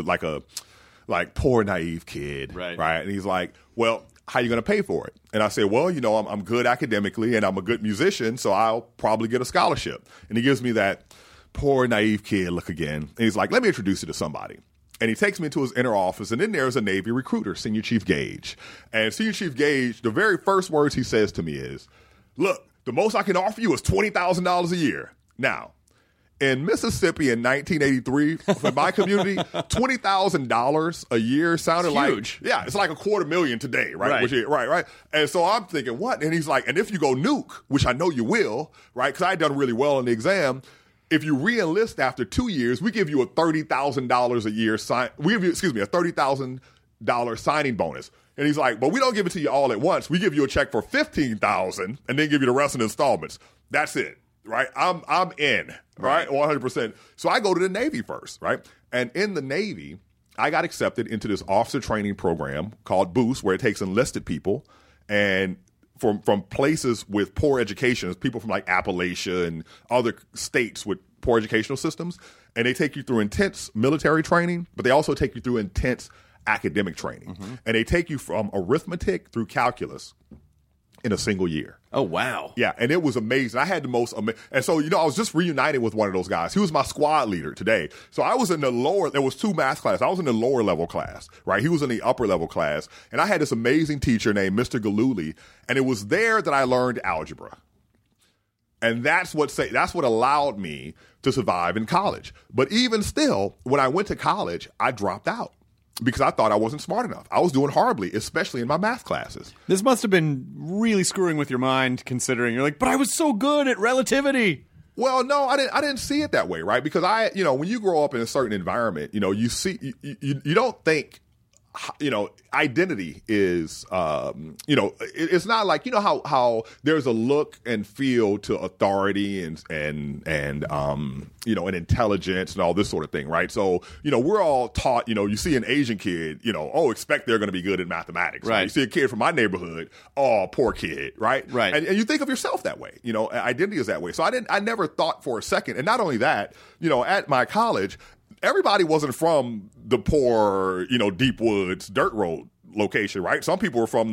like poor naive kid. Right. Right. And he's like, well, how are you going to pay for it? And I said, well, I'm good academically and I'm a good musician, so I'll probably get a scholarship. And he gives me that poor, naive kid look again. And he's like, let me introduce you to somebody. And he takes me into his inner office, and then there's a Navy recruiter, Senior Chief Gage. And Senior Chief Gage, the very first words he says to me is, look, the most I can offer you is $20,000 a year. Now, in Mississippi in 1983, for my community, $20,000 a year sounded huge. like, it's like $250,000 today, right? Right. And so I'm thinking, what? And he's like, and if you go nuke, which I know you will, right? Because I had done really well in the exam. If you re-enlist after 2 years, we give you a $30,000 a year we give you, a $30,000 signing bonus. And he's like, but we don't give it to you all at once. We give you a check for $15,000 and then give you the rest in installments. That's it, right? I'm in, right? 100%. So I go to the Navy first, right? And in the Navy, I got accepted into this officer training program called Boost, where it takes enlisted people and from places with poor education, people from like Appalachia and other states with poor educational systems, and they take you through intense military training, but they also take you through intense academic training. And they take you from arithmetic through calculus in a single year. Oh, wow. Yeah, and it was amazing. I had the most and so, I was just reunited with one of those guys. He was my squad leader today. So I was in the there was 2 math classes. I was in the lower level class, right? He was in the upper level class. And I had this amazing teacher named Mr. Galuli, and it was there that I learned algebra. And that's what allowed me to survive in college. But even still, when I went to college, I dropped out, because I thought I wasn't smart enough. I was doing horribly, especially in my math classes. This must have been really screwing with your mind, considering you're like, but I was so good at relativity. Well, no, I didn't see it that way, right? Because when you grow up in a certain environment, you see, you don't think, identity is, it's not like, how there's a look and feel to authority and and intelligence and all this sort of thing, right? So, we're all taught, you see an Asian kid, expect they're going to be good at mathematics. Right. You see a kid from my neighborhood, oh, poor kid, right? Right. And you think of yourself that way, identity is that way. So I never thought for a second. And not only that, at my college, everybody wasn't from the poor, deep woods, dirt road location, right? Some people were from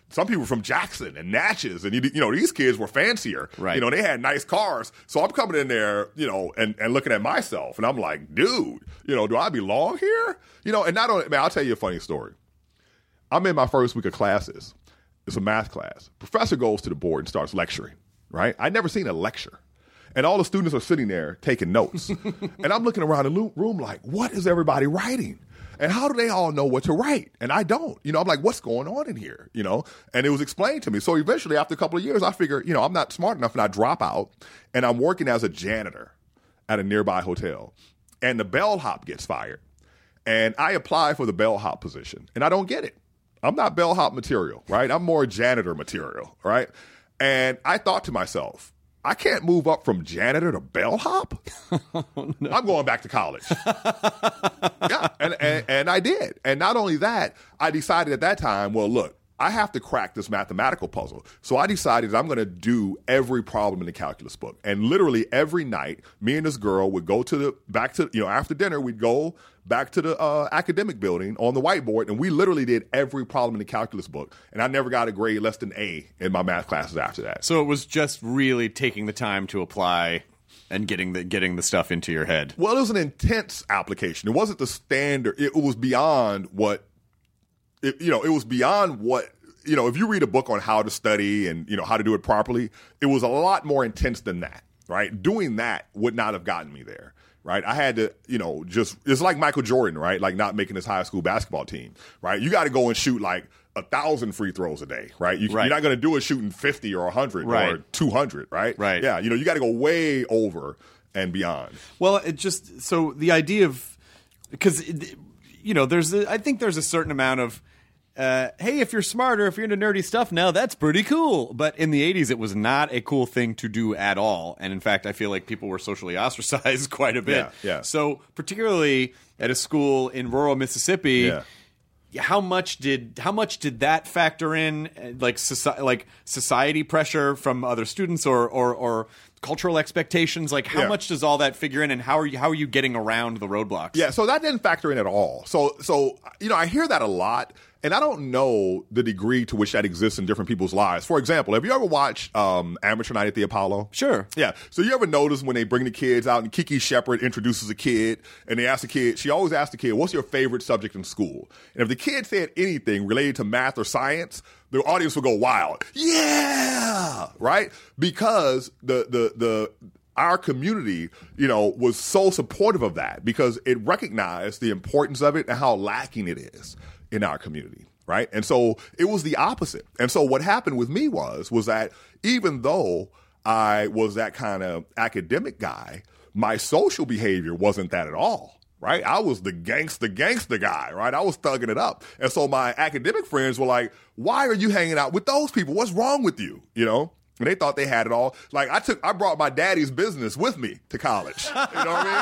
Jackson and Natchez, and these kids were fancier, right? They had nice cars. So I'm coming in there, and looking at myself, and I'm like, dude, do I belong here? And not only, man, I'll tell you a funny story. I'm in my first week of classes. It's a math class. Professor goes to the board and starts lecturing, right? I'd never seen a lecture. And all the students are sitting there taking notes. And I'm looking around the room like, what is everybody writing? And how do they all know what to write? And I don't. I'm like, what's going on in here? And it was explained to me. So eventually, after a couple of years, I figure, I'm not smart enough, and I drop out. And I'm working as a janitor at a nearby hotel. And the bellhop gets fired. And I apply for the bellhop position. And I don't get it. I'm not bellhop material, right? I'm more janitor material, right? And I thought to myself, I can't move up from janitor to bellhop. Oh, no. I'm going back to college. Yeah, and I did. And not only that, I decided at that time, well, look, I have to crack this mathematical puzzle. So I decided I'm going to do every problem in the calculus book. And literally every night, me and this girl would go after dinner, we'd go back to the academic building on the whiteboard, and we literally did every problem in the calculus book. And I never got a grade less than A in my math classes after that. So it was just really taking the time to apply and getting the stuff into your head. Well, it was an intense application. It wasn't the standard. It was beyond what, it was beyond what, if you read a book on how to study and, how to do it properly, it was a lot more intense than that, right? Doing that would not have gotten me there. Right. I had to, it's like Michael Jordan, right? Like not making his high school basketball team, right? You got to go and shoot like 1,000 free throws a day, right? You're not going to do it shooting 50 or 100 or 200, right? Right. Yeah. You got to go way over and beyond. Well, so the idea of, because, I think there's a certain amount of, hey, if you're smarter, if you're into nerdy stuff now, that's pretty cool. But in the 80s, it was not a cool thing to do at all. And in fact, I feel like people were socially ostracized quite a bit. Yeah. So particularly at a school in rural Mississippi, how much did that factor in, like society pressure from other students or cultural expectations? Like how much does all that figure in, and how are you getting around the roadblocks? Yeah, so that didn't factor in at all. So I hear that a lot. And I don't know the degree to which that exists in different people's lives. For example, have you ever watched Amateur Night at the Apollo? Sure. Yeah. So you ever notice when they bring the kids out and Kiki Shepard introduces a kid and they ask the kid, she always asks the kid, what's your favorite subject in school? And if the kid said anything related to math or science, the audience would go wild. Yeah! Right? Because our community, was so supportive of that because it recognized the importance of it and how lacking it is in our community, right? And so it was the opposite. And so what happened with me was that even though I was that kind of academic guy, my social behavior wasn't that at all. Right? I was the gangster guy, right? I was thugging it up. And so my academic friends were like, why are you hanging out with those people? What's wrong with you? And they thought they had it all. Like I brought my daddy's business with me to college. You know what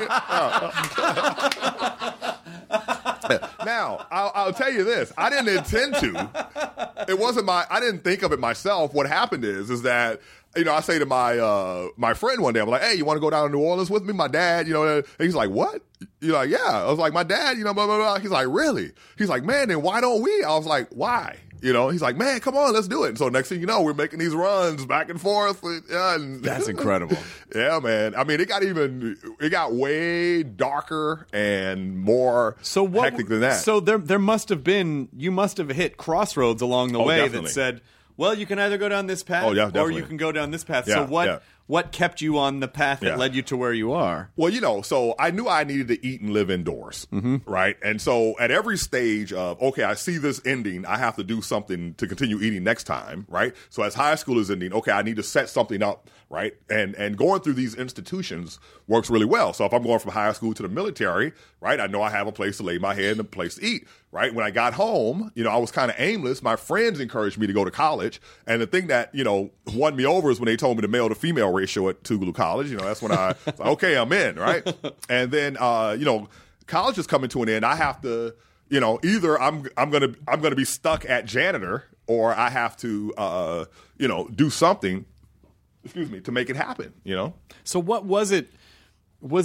I mean? Now, I'll tell you this. I didn't intend to. I didn't think of it myself. What happened is that, I say to my friend one day, I'm like, hey, you want to go down to New Orleans with me? My dad, and he's like, what? You're like, yeah. I was like, my dad, blah, blah, blah. He's like, really? He's like, man, then why don't we? I was like, why? He's like, man, come on, let's do it. And so next thing you know, we're making these runs back and forth. That's incredible. Yeah, man. I mean, it got way darker and more hectic than that. So you must have hit crossroads along the way definitely. that said, well, you can either go down this path or you can go down this path. Yeah, so what kept you on the path that led you to where you are? Well, so I knew I needed to eat and live indoors, right? And so at every stage of, okay, I see this ending, I have to do something to continue eating next time, right? So as high school is ending, okay, I need to set something up, right? And going through these institutions works really well. So if I'm going from high school to the military, right, I know I have a place to lay my head and a place to eat, right? When I got home, I was kind of aimless. My friends encouraged me to go to college. And the thing that, won me over is when they told me the male to female ratio at Tougaloo College. That's when I was like, okay, I'm in, right? And then, college is coming to an end. I have to, either I'm gonna be stuck at janitor or I have to, do something, to make it happen, So what was it? What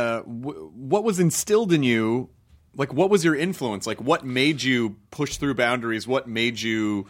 was instilled in you? Like, what was your influence? Like, what made you push through boundaries? What made you,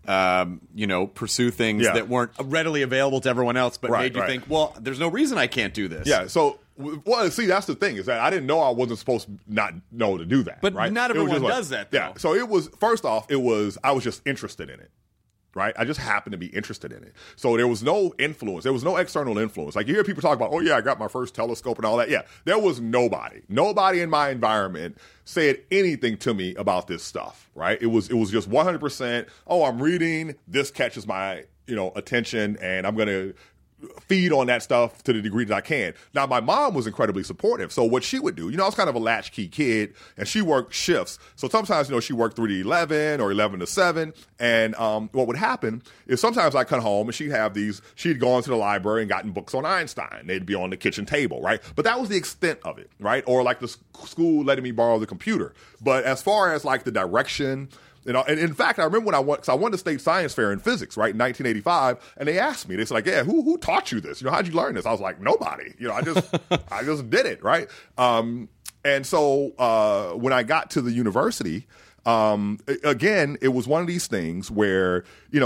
pursue things that weren't readily available to everyone else, but made you think, well, there's no reason I can't do this. Yeah. So, see, that's the thing is that I didn't know I wasn't supposed to not know to do that. But right? not everyone does that, though. Yeah. So first off, I was just interested in it. Right? I just happened to be interested in it. So there was no influence. There was no external influence. Like you hear people talk about, oh yeah, I got my first telescope and all that. Yeah. There was nobody. Nobody in my environment said anything to me about this stuff. Right? It was just 100%, oh, I'm reading, this catches my, attention and I'm going to feed on that stuff to the degree that I can. Now, my mom was incredibly supportive. So what she would do, I was kind of a latchkey kid and she worked shifts. So sometimes, she worked 3 to 11 or 11 to 7. And what would happen is sometimes I'd come home and she'd gone to the library and gotten books on Einstein. They'd be on the kitchen table, right? But that was the extent of it, right? Or like the school letting me borrow the computer. But as far as like the direction, and in fact, I remember when I went to State Science Fair in physics, right, in 1985, and they asked me, they said like, yeah, who taught you this? How'd you learn this? I was like, nobody. I just did it, right? And so when I got to the university, again, it was one of these things where,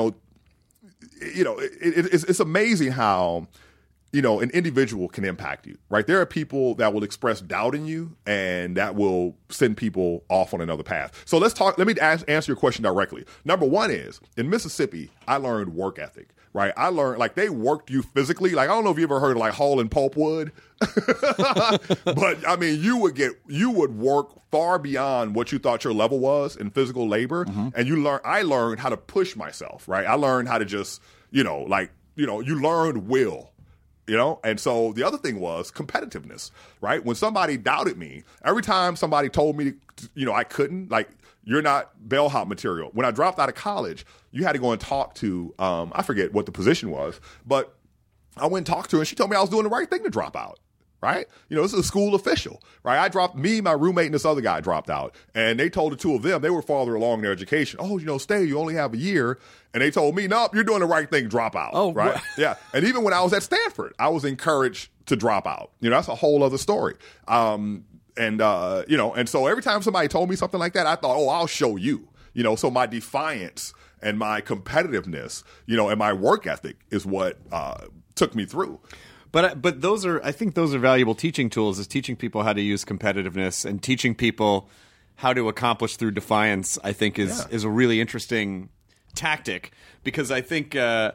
it's amazing how, an individual can impact you, right? There are people that will express doubt in you and that will send people off on another path. So let me answer your question directly. Number one is, in Mississippi, I learned work ethic, right? I learned, like, they worked you physically. Like, I don't know if you ever heard of, like, hauling pulpwood, but, I mean, you would work far beyond what you thought your level was in physical labor, and I learned how to push myself, right? I learned how to just, you learned will. And so the other thing was competitiveness, right? When somebody doubted me, every time somebody told me, I couldn't, like, you're not bellhop material. When I dropped out of college, you had to go and talk to, I forget what the position was, but I went and talked to her and she told me I was doing the right thing to drop out. Right? This is a school official, right? My roommate and this other guy dropped out. And they told the two of them, they were farther along in their education. Oh, stay, you only have a year. And they told me, nope, you're doing the right thing, drop out. Oh, right? What? Yeah. And even when I was at Stanford, I was encouraged to drop out. That's a whole other story. And so every time somebody told me something like that, I thought, oh, I'll show you. So my defiance and my competitiveness, and my work ethic is what took me through. But I think those are valuable teaching tools, is teaching people how to use competitiveness and teaching people how to accomplish through defiance. I think is a really interesting tactic, because I think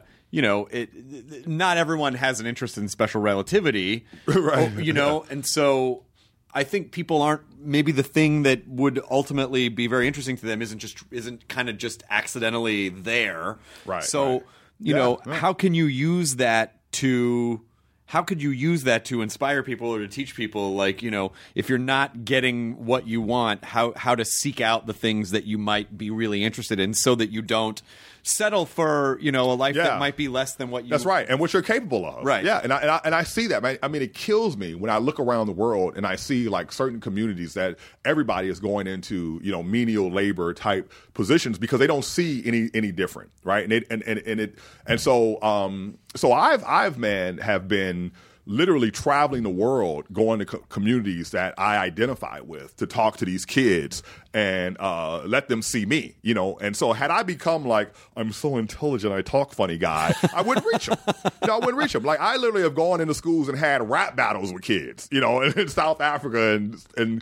not everyone has an interest in special relativity, right? And so I think people aren't, maybe the thing that would ultimately be very interesting to them isn't kind of just accidentally there, right? So how can you use that to inspire people or to teach people, like, if you're not getting what you want, how to seek out the things that you might be really interested in, so that you don't settle for, a life that might be less than what you... That's right, and what you're capable of. Right. Yeah, and I see that, man. I mean, it kills me when I look around the world and I see, like, certain communities that everybody is going into, menial labor type positions because they don't see any different, right? So I've have been literally traveling the world, going to communities that I identify with, to talk to these kids and let them see me, And so had I become like, I'm so intelligent, I talk funny guy, I wouldn't reach them. I wouldn't reach them. Like, I literally have gone into schools and had rap battles with kids, in South Africa and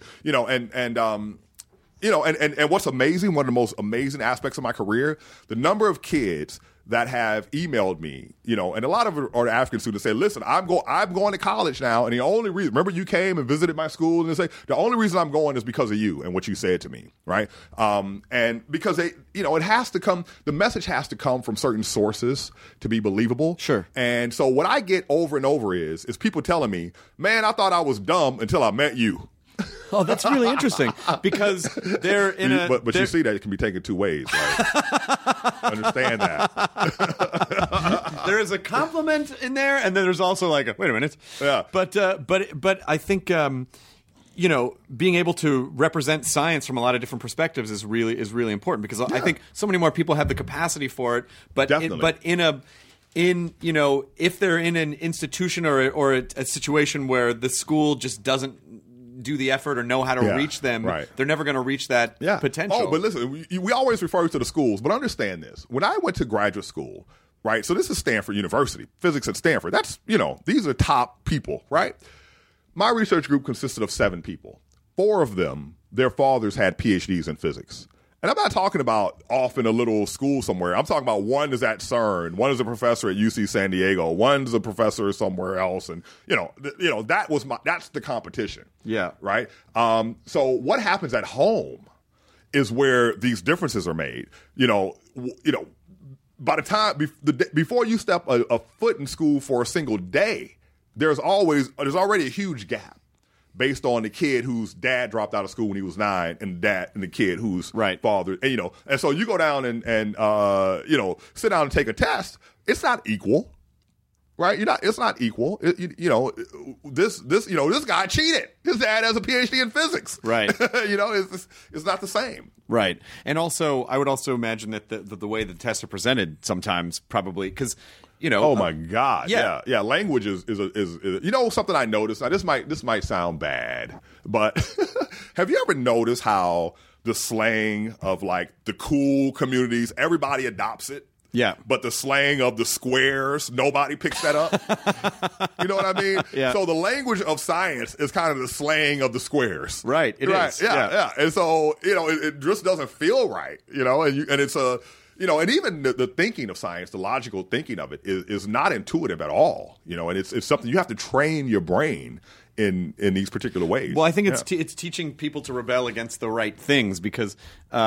what's amazing, one of the most amazing aspects of my career, the number of kids that have emailed me, and a lot of are African students say, listen, I'm going to college now, and the only reason, remember you came and visited my school, and they say, the only reason I'm going is because of you and what you said to me, right? And because it has to come, the message has to come from certain sources to be believable. Sure. And so what I get over and over is people telling me, man, I thought I was dumb until I met you. Oh, that's really interesting, because they're in a... But you see that it can be taken two ways, right? Understand that. There is a compliment in there, and then there's also like, wait a minute. Yeah. But I think, being able to represent science from a lot of different perspectives is really important, because I think so many more people have the capacity for it. But if they're in an institution or a situation where the school just doesn't do the effort or know how to reach them, right, they're never going to reach that potential. Oh, but listen, we always refer to the schools, but understand this. When I went to graduate school, right, so this is Stanford University, physics at Stanford. That's, these are top people, right? My research group consisted of 7 people. 4 of them, their fathers had PhDs in physics. And I'm not talking about off in a little school somewhere. I'm talking about one is at CERN, one is a professor at UC San Diego, one's a professor somewhere else, and that's the competition. Yeah. Right. So what happens at home is where these differences are made. By the time before you step a foot in school for a single day, there's already a huge gap, based on the kid whose dad dropped out of school when he was 9 and the kid whose father, and so you go down and sit down and take a test. It's not equal, right? It's not equal. This guy cheated. His dad has a PhD in physics, right? It's not the same. Right. And also, I would also imagine that the way the tests are presented sometimes probably, because, oh my God. Yeah. Yeah. Language is something I noticed. Now, this might sound bad, but have you ever noticed how the slang of, like, the cool communities, everybody adopts it? Yeah. But the slang of the squares, nobody picks that up. You know what I mean? Yeah. So the language of science is kind of the slang of the squares. Right. It is. Yeah. And so, it just doesn't feel right, and it's and even the thinking of science, the logical thinking of it is not intuitive at all, and it's something you have to train your brain in these particular ways. Well, I think it's teaching people to rebel against the right things, because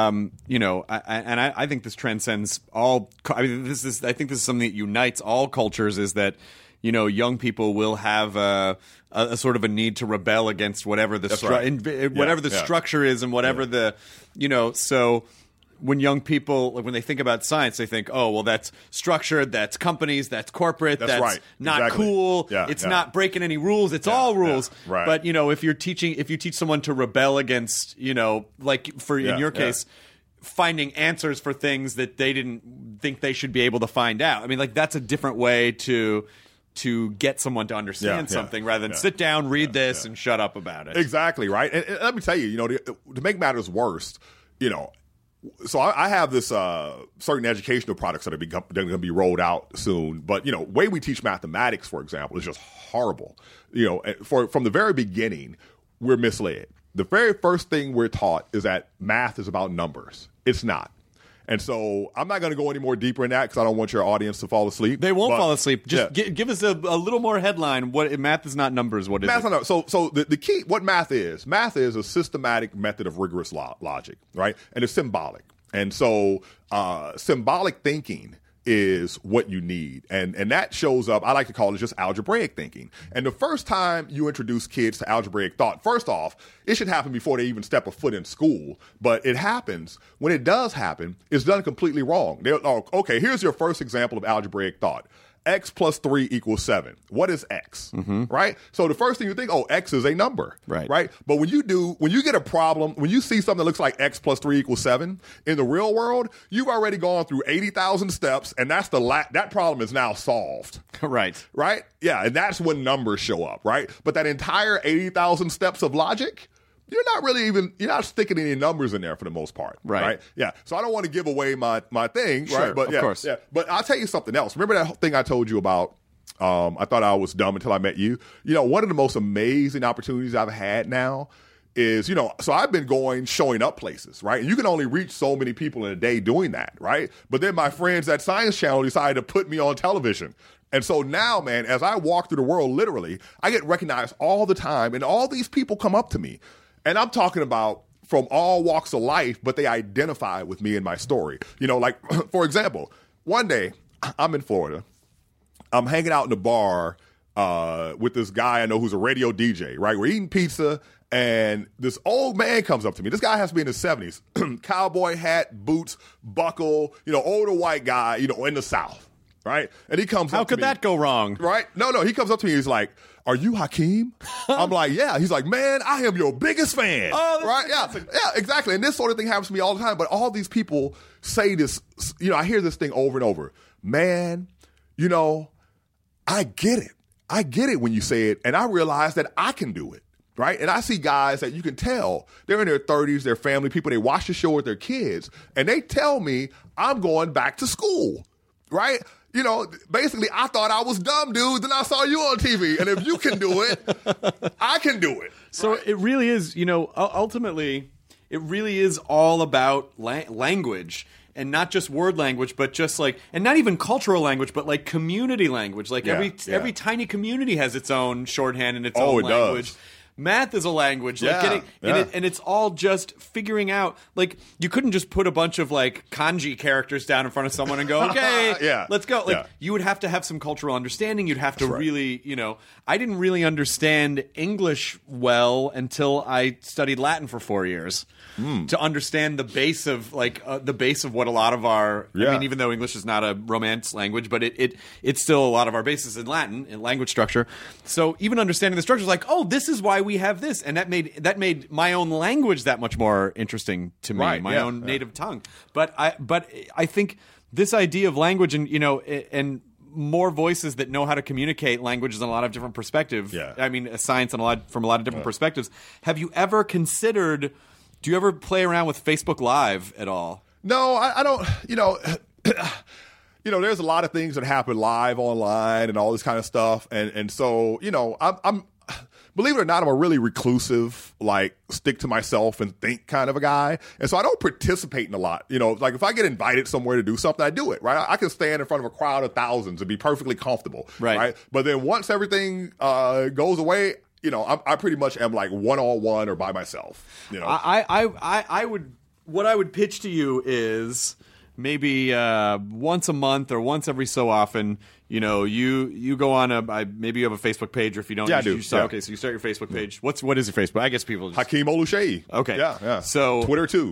I think this transcends all. I think this is something that unites all cultures, is that young people will have a sort of a need to rebel against whatever the structure is, and whatever so. When young people, like, when they think about science, they think, oh, well, that's structured, that's companies, that's corporate, that's right. not Exactly. cool, it's not breaking any rules, it's all rules. Yeah. Right. But, if you teach someone to rebel against, like in your case, finding answers for things that they didn't think they should be able to find out. I mean, like, that's a different way to get someone to understand something, rather than sit down, read this, and shut up about it. Exactly, right? And let me tell you, to make matters worse, So I have this certain educational products that are going to be rolled out soon. But, way we teach mathematics, for example, is just horrible. From the very beginning, we're misled. The very first thing we're taught is that math is about numbers. It's not. And so I'm not going to go any more deeper in that because I don't want your audience to fall asleep. They won't fall asleep. Just give us a little more headline. What math is not numbers. What is math it? So the key, what math is a systematic method of rigorous logic, right? And it's symbolic. And so symbolic thinking is what you need. And that shows up, I like to call it just algebraic thinking. And the first time you introduce kids to algebraic thought, first off, it should happen before they even step a foot in school. But it happens. When it does happen, it's done completely wrong. Okay, here's your first example of algebraic thought. X plus 3 equals 7. What is X? Right? So the first thing you think, X is a number. Right? But when you get a problem, when you see something that looks like X plus 3 equals 7, in the real world, you've already gone through 80,000 steps, and that's that problem is now solved. Right? Yeah, and that's when numbers show up, right? But that entire 80,000 steps of logic, you're not sticking any numbers in there for the most part. Right? Yeah. So I don't want to give away my thing, sure, right? But of course. Yeah. But I'll tell you something else. Remember that thing I told you about? I thought I was dumb until I met you. One of the most amazing opportunities I've had now is, so I've been showing up places, right? And you can only reach so many people in a day doing that, right? But then my friends at Science Channel decided to put me on television. And so now, man, as I walk through the world, literally, I get recognized all the time, and all these people come up to me. And I'm talking about from all walks of life, but they identify with me and my story. Like, for example, one day I'm in Florida. I'm hanging out in the bar with this guy I know who's a radio DJ, right? We're eating pizza, and this old man comes up to me. This guy has to be in his 70s. Cowboy hat, boots, buckle, older white guy, in the South, right? And he comes up to me. How could that go wrong? Right? No, he comes up to me. He's like, "Are you Hakeem?" I'm like, "Yeah." He's like, "Man, I am your biggest fan." Oh, right? Yeah, exactly. And this sort of thing happens to me all the time. But all these people say this, I hear this thing over and over. Man, I get it. I get it when you say it. And I realize that I can do it. Right? And I see guys that you can tell they're in their 30s, they're family people, they watch the show with their kids, and they tell me I'm going back to school. Right? Basically, I thought I was dumb, dude. Then I saw you on TV. And if you can do it, I can do it. So it really is, ultimately, it really is all about language. And not just word language, but just and not even cultural language, but community language. Every tiny community has its own shorthand and its own language. Does. Math is a language. And it's all just figuring out. You couldn't just put a bunch of kanji characters down in front of someone and go, okay, let's go. You would have to have some cultural understanding. You'd have to really, I didn't really understand English well until I studied Latin for 4 years to understand the base of what a lot of our. I mean, even though English is not a Romance language, but it's still a lot of our basis in Latin in language structure. So even understanding the structure is this is why we have this, and that made my own language that much more interesting to me, my own native tongue. But I think this idea of language and more voices that know how to communicate languages in a lot of different perspectives. Yeah. I mean, science from a lot of different perspectives. Have you ever considered? Do you ever play around with Facebook Live at all? No, I don't. There's a lot of things that happen live online and all this kind of stuff, and so I'm believe it or not, I'm a really reclusive, stick to myself and think kind of a guy. And so I don't participate in a lot. If I get invited somewhere to do something, I do it, right? I can stand in front of a crowd of thousands and be perfectly comfortable, right? But then once everything goes away, I pretty much am one-on-one or by myself. I would. What I would pitch to you is maybe once a month or once every so often, you go on maybe you have a Facebook page, or if you don't, I do. Okay, so you start your Facebook page. What is your Facebook? I guess people just... Hakeem Oluseyi. Okay, yeah. So Twitter too.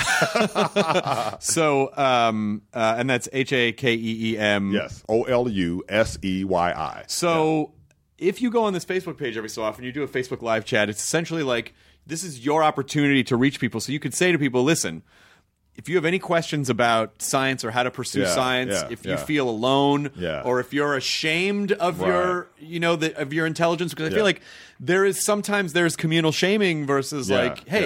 So and that's HAKEEM. Yes, OLUSEYI. So if you go on this Facebook page every so often, you do a Facebook live chat. It's essentially this is your opportunity to reach people. So you could say to people, listen, if you have any questions about science or how to pursue science, if you feel alone, or if you're ashamed of your, of your intelligence, because I feel like there's communal shaming versus hey,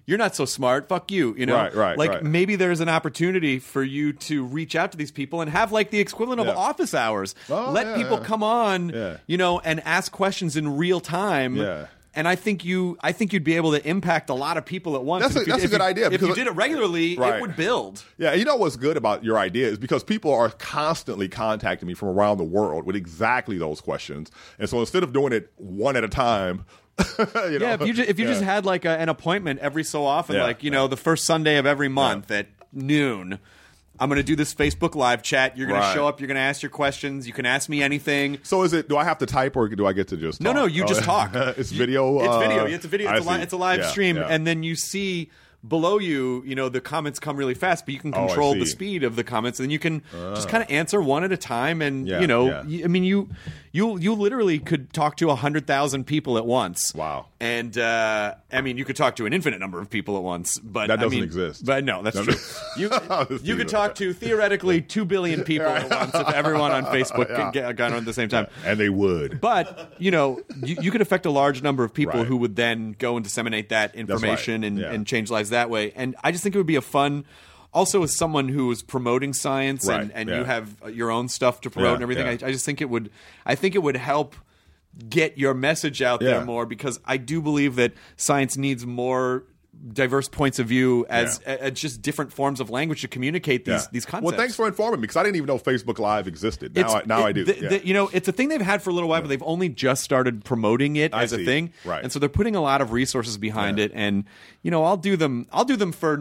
you're not so smart. Fuck you. You know, Right. Maybe there's an opportunity for you to reach out to these people and have like the equivalent of office hours. Let people come on, you know, and ask questions in real time. Yeah. And I think you'd be able to impact a lot of people at once. That's a good idea. If you did it regularly, it would build. Yeah, and you know what's good about your idea is because people are constantly contacting me from around the world with exactly those questions. And so instead of doing it one at a time, you know, if you just had like an appointment every so often, like, you know, the first Sunday of every month at noon, I'm going to do this Facebook live chat. You're going to show up. You're going to ask your questions. You can ask me anything. So do I have to type or do I get to just talk? No, you just talk. It's video. It's video. It's a video. It's a live stream. Yeah. And then you see below you, you know, the comments come really fast, but you can control the speed of the comments, and you can just kind of answer one at a time. And you know, I mean, you literally could talk to 100,000 people at once. Wow. And I mean, you could talk to an infinite number of people at once, but that doesn't exist. But no, that's true. You could talk to theoretically 2 billion people at once if everyone on Facebook got on at the same time, and they would. But you know, you could affect a large number of people who would then go and disseminate that information and change lives that way. And I just think it would be a fun. Also, as someone who is promoting science and you have your own stuff to promote and everything, I just think it would. I think it would help get your message out there more, because I do believe that science needs more diverse points of view as just different forms of language to communicate these concepts. Well, thanks for informing me, because I didn't even know Facebook Live existed. Now I do. You know, it's a thing they've had for a little while, but they've only just started promoting it as a thing. Right. And so they're putting a lot of resources behind it. And, you know, I'll do them for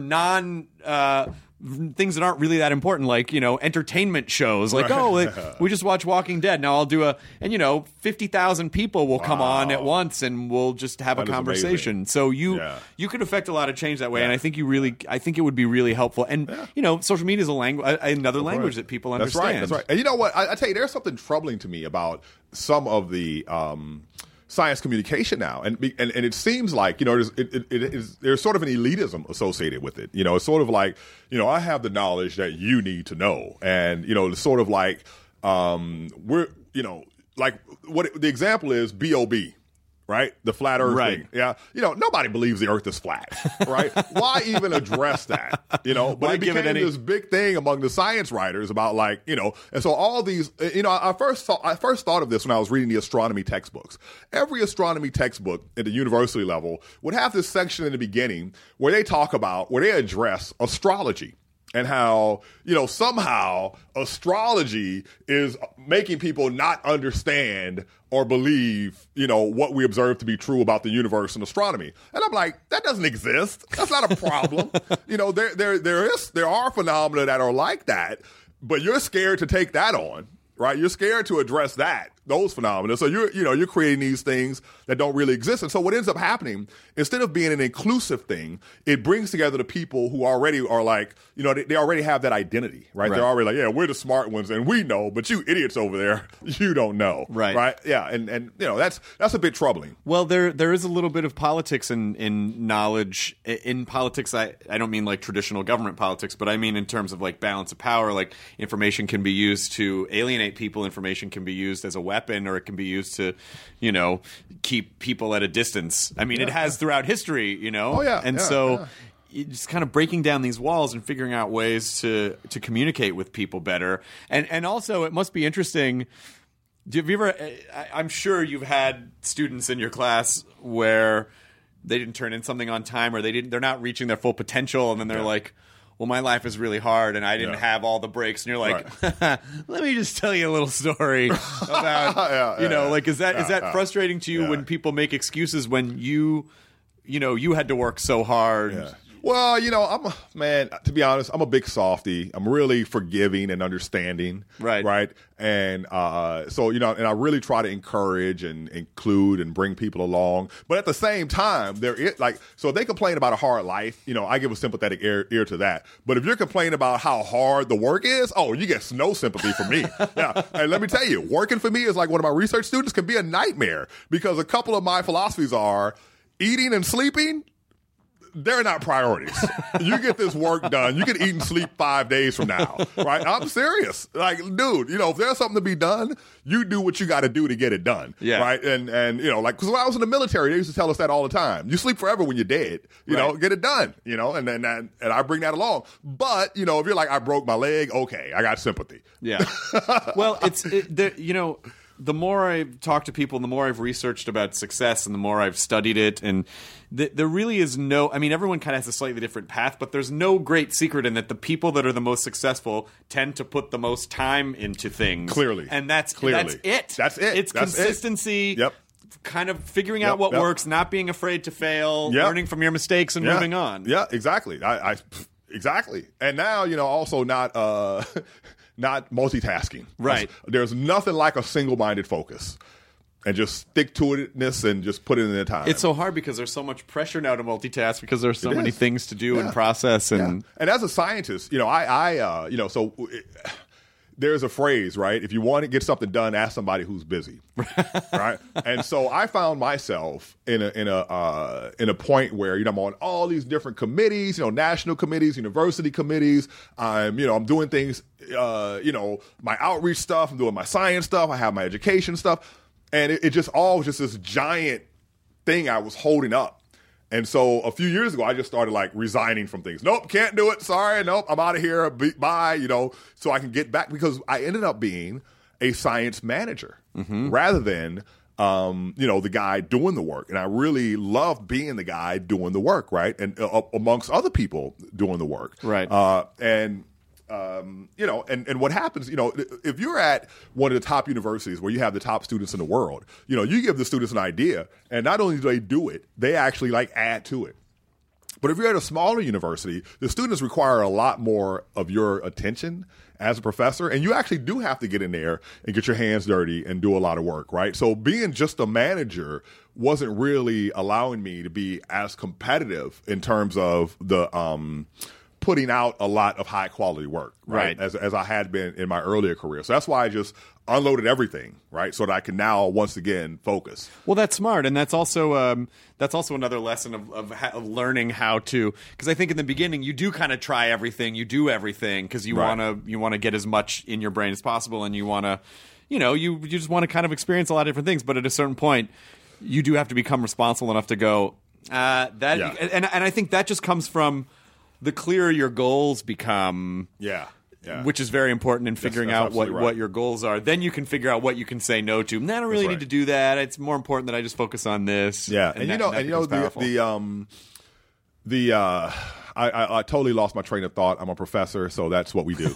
things that aren't really that important, like, you know, entertainment shows, like, we just watched Walking Dead. Now I'll do and you know, 50,000 people will come on at once and we'll just have a conversation. So you could affect a lot of change that way. And I think it would be really helpful. And, you know, social media is another language that people understand. That's right. And you know what? I tell you, there's something troubling to me about some of the, science communication now, and it seems like, you know, there's sort of an elitism associated with it. You know, it's sort of like, you know, I have the knowledge that you need to know, and you know, it's sort of like we're, you know, like what the example is B.O.B. Right? The flat earth thing. Yeah. You know, nobody believes the earth is flat. Right? Why even address that? You know, but it became this big thing among the science writers about, like, you know, and so all these, you know, I first thought of this when I was reading the astronomy textbooks. Every astronomy textbook at the university level would have this section in the beginning where they address astrology. And how, you know, somehow astrology is making people not understand or believe, you know, what we observe to be true about the universe and astronomy. And I'm like, that doesn't exist. That's not a problem. You know, there are phenomena that are like that, but you're scared to take that on. Right, you're scared to address those phenomena. So you're creating these things that don't really exist. And so what ends up happening, instead of being an inclusive thing, it brings together the people who already are like, you know, they already have that identity, right? They're already like, yeah, we're the smart ones and we know, but you idiots over there, you don't know, right? Yeah, and you know, that's a bit troubling. Well, there is a little bit of politics in knowledge. In politics, I don't mean like traditional government politics, but I mean in terms of like balance of power. Like, information can be used to alienate people, information can be used as a weapon, or it can be used to, you know, keep people at a distance. I mean, it has throughout history, you know. Just kind of breaking down these walls and figuring out ways to communicate with people better. And also, it must be interesting. Have you ever? I'm sure you've had students in your class where they didn't turn in something on time, or they're not reaching their full potential, and then they're like, well, my life is really hard and I didn't have all the breaks. And you're like, let me just tell you a little story about, you know, like, is that frustrating to you when people make excuses when you had to work so hard? Yeah. Well, you know, to be honest, I'm a big softie. I'm really forgiving and understanding. Right. And so, you know, and I really try to encourage and include and bring people along. But at the same time, so if they complain about a hard life, you know, I give a sympathetic ear to that. But if you're complaining about how hard the work is, you get no sympathy from me. Yeah. And let me tell you, working for me is like one of my research students can be a nightmare, because a couple of my philosophies are eating and sleeping. they're not priorities. You get this work done. You can eat and sleep 5 days from now, right? I'm serious. Like, dude, if there's something to be done, you do what you got to do to get it done, right? And because when I was in the military, they used to tell us that all the time. You sleep forever when you're dead, get it done, and I bring that along. But, if you're like, I broke my leg, okay, I got sympathy. Yeah. Well, the more I've talked to people, the more I've researched about success and the more I've studied it. And there really is everyone kind of has a slightly different path, but there's no great secret in that the people that are the most successful tend to put the most time into things. Clearly. And that's it. That's it. It's consistency. Yep. Kind of figuring out what works, not being afraid to fail, learning from your mistakes and moving on. Yeah, exactly. Exactly. And now, also not not multitasking. Right. There's nothing like a single-minded focus. And just stick to itness and just put it in the time. It's so hard because there's so much pressure now to multitask because there's so many things to do and process. And as a scientist, there's a phrase, right? If you want to get something done, ask somebody who's busy, right? And so I found myself in a point where I'm on all these different committees, national committees, university committees. I'm doing things, my outreach stuff. I'm doing my science stuff. I have my education stuff, and it just all was just this giant thing I was holding up. And so a few years ago, I just started resigning from things. Nope, can't do it. Sorry, nope, I'm out of here. Bye, so I can get back because I ended up being a science manager rather than, the guy doing the work. And I really loved being the guy doing the work, right? And amongst other people doing the work. Right. And what happens, if you're at one of the top universities where you have the top students in the world, you give the students an idea, and not only do they do it, they actually add to it. But if you're at a smaller university, the students require a lot more of your attention as a professor, and you actually do have to get in there and get your hands dirty and do a lot of work, right? So being just a manager wasn't really allowing me to be as competitive in terms of the putting out a lot of high quality work, right? As I had been in my earlier career. So that's why I just unloaded everything, right? So that I can now once again focus. Well, that's smart, and that's also another lesson of learning how to. Because I think in the beginning you do kind of try everything, you do everything because you want to get as much in your brain as possible, and you want to, you just want to kind of experience a lot of different things. But at a certain point, you do have to become responsible enough to go and I think that just comes from the clearer your goals become, which is very important in figuring out what your goals are. Then you can figure out what you can say no to. And I don't really need to do that. It's more important that I just focus on this. Yeah, I totally lost my train of thought. I'm a professor, so that's what we do.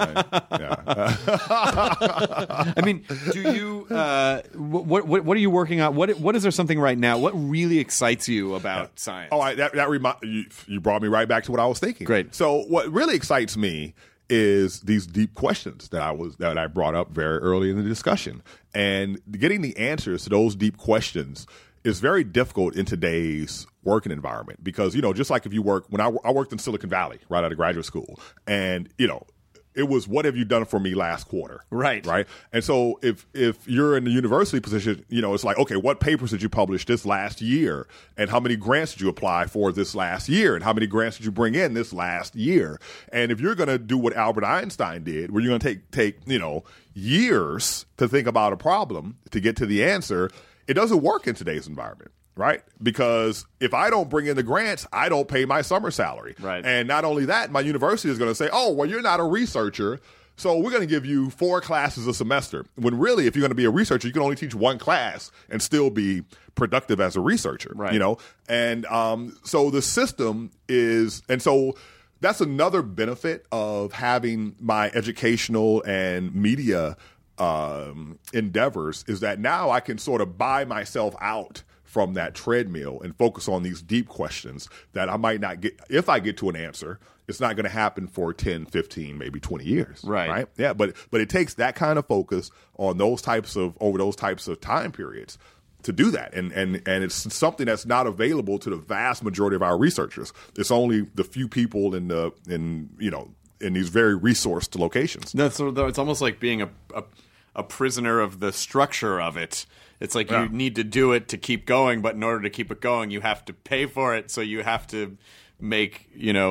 I mean, do you? What are you working on? What is there something right now? What really excites you about science? Oh, you brought me right back to what I was thinking. Great. So what really excites me is these deep questions that I brought up very early in the discussion, and getting the answers to those deep questions is very difficult in today's working environment because, just like if you work, when I worked in Silicon Valley right out of graduate school, and, it was, what have you done for me last quarter? Right. Right. And so if you're in the university position, it's like, okay, what papers did you publish this last year? And how many grants did you apply for this last year? And how many grants did you bring in this last year? And if you're going to do what Albert Einstein did, where you're going to take years to think about a problem to get to the answer, it doesn't work in today's environment. Right? Because if I don't bring in the grants, I don't pay my summer salary. Right. And not only that, my university is going to say, oh, well, you're not a researcher, so we're going to give you 4 classes a semester. When really, if you're going to be a researcher, you can only teach 1 class and still be productive as a researcher. Right. And so the system is, and so that's another benefit of having my educational and media endeavors is that now I can sort of buy myself out from that treadmill and focus on these deep questions that I might not get. If I get to an answer, it's not going to happen for 10, 15, maybe 20 years. Right. Yeah. But it takes that kind of focus on over those types of time periods to do that. And it's something that's not available to the vast majority of our researchers. It's only the few people in these very resourced locations. It's almost like being a a prisoner of the structure of it. It's like Yeah. you need to do it to keep going, but in order to keep it going, you have to pay for it. So you have to make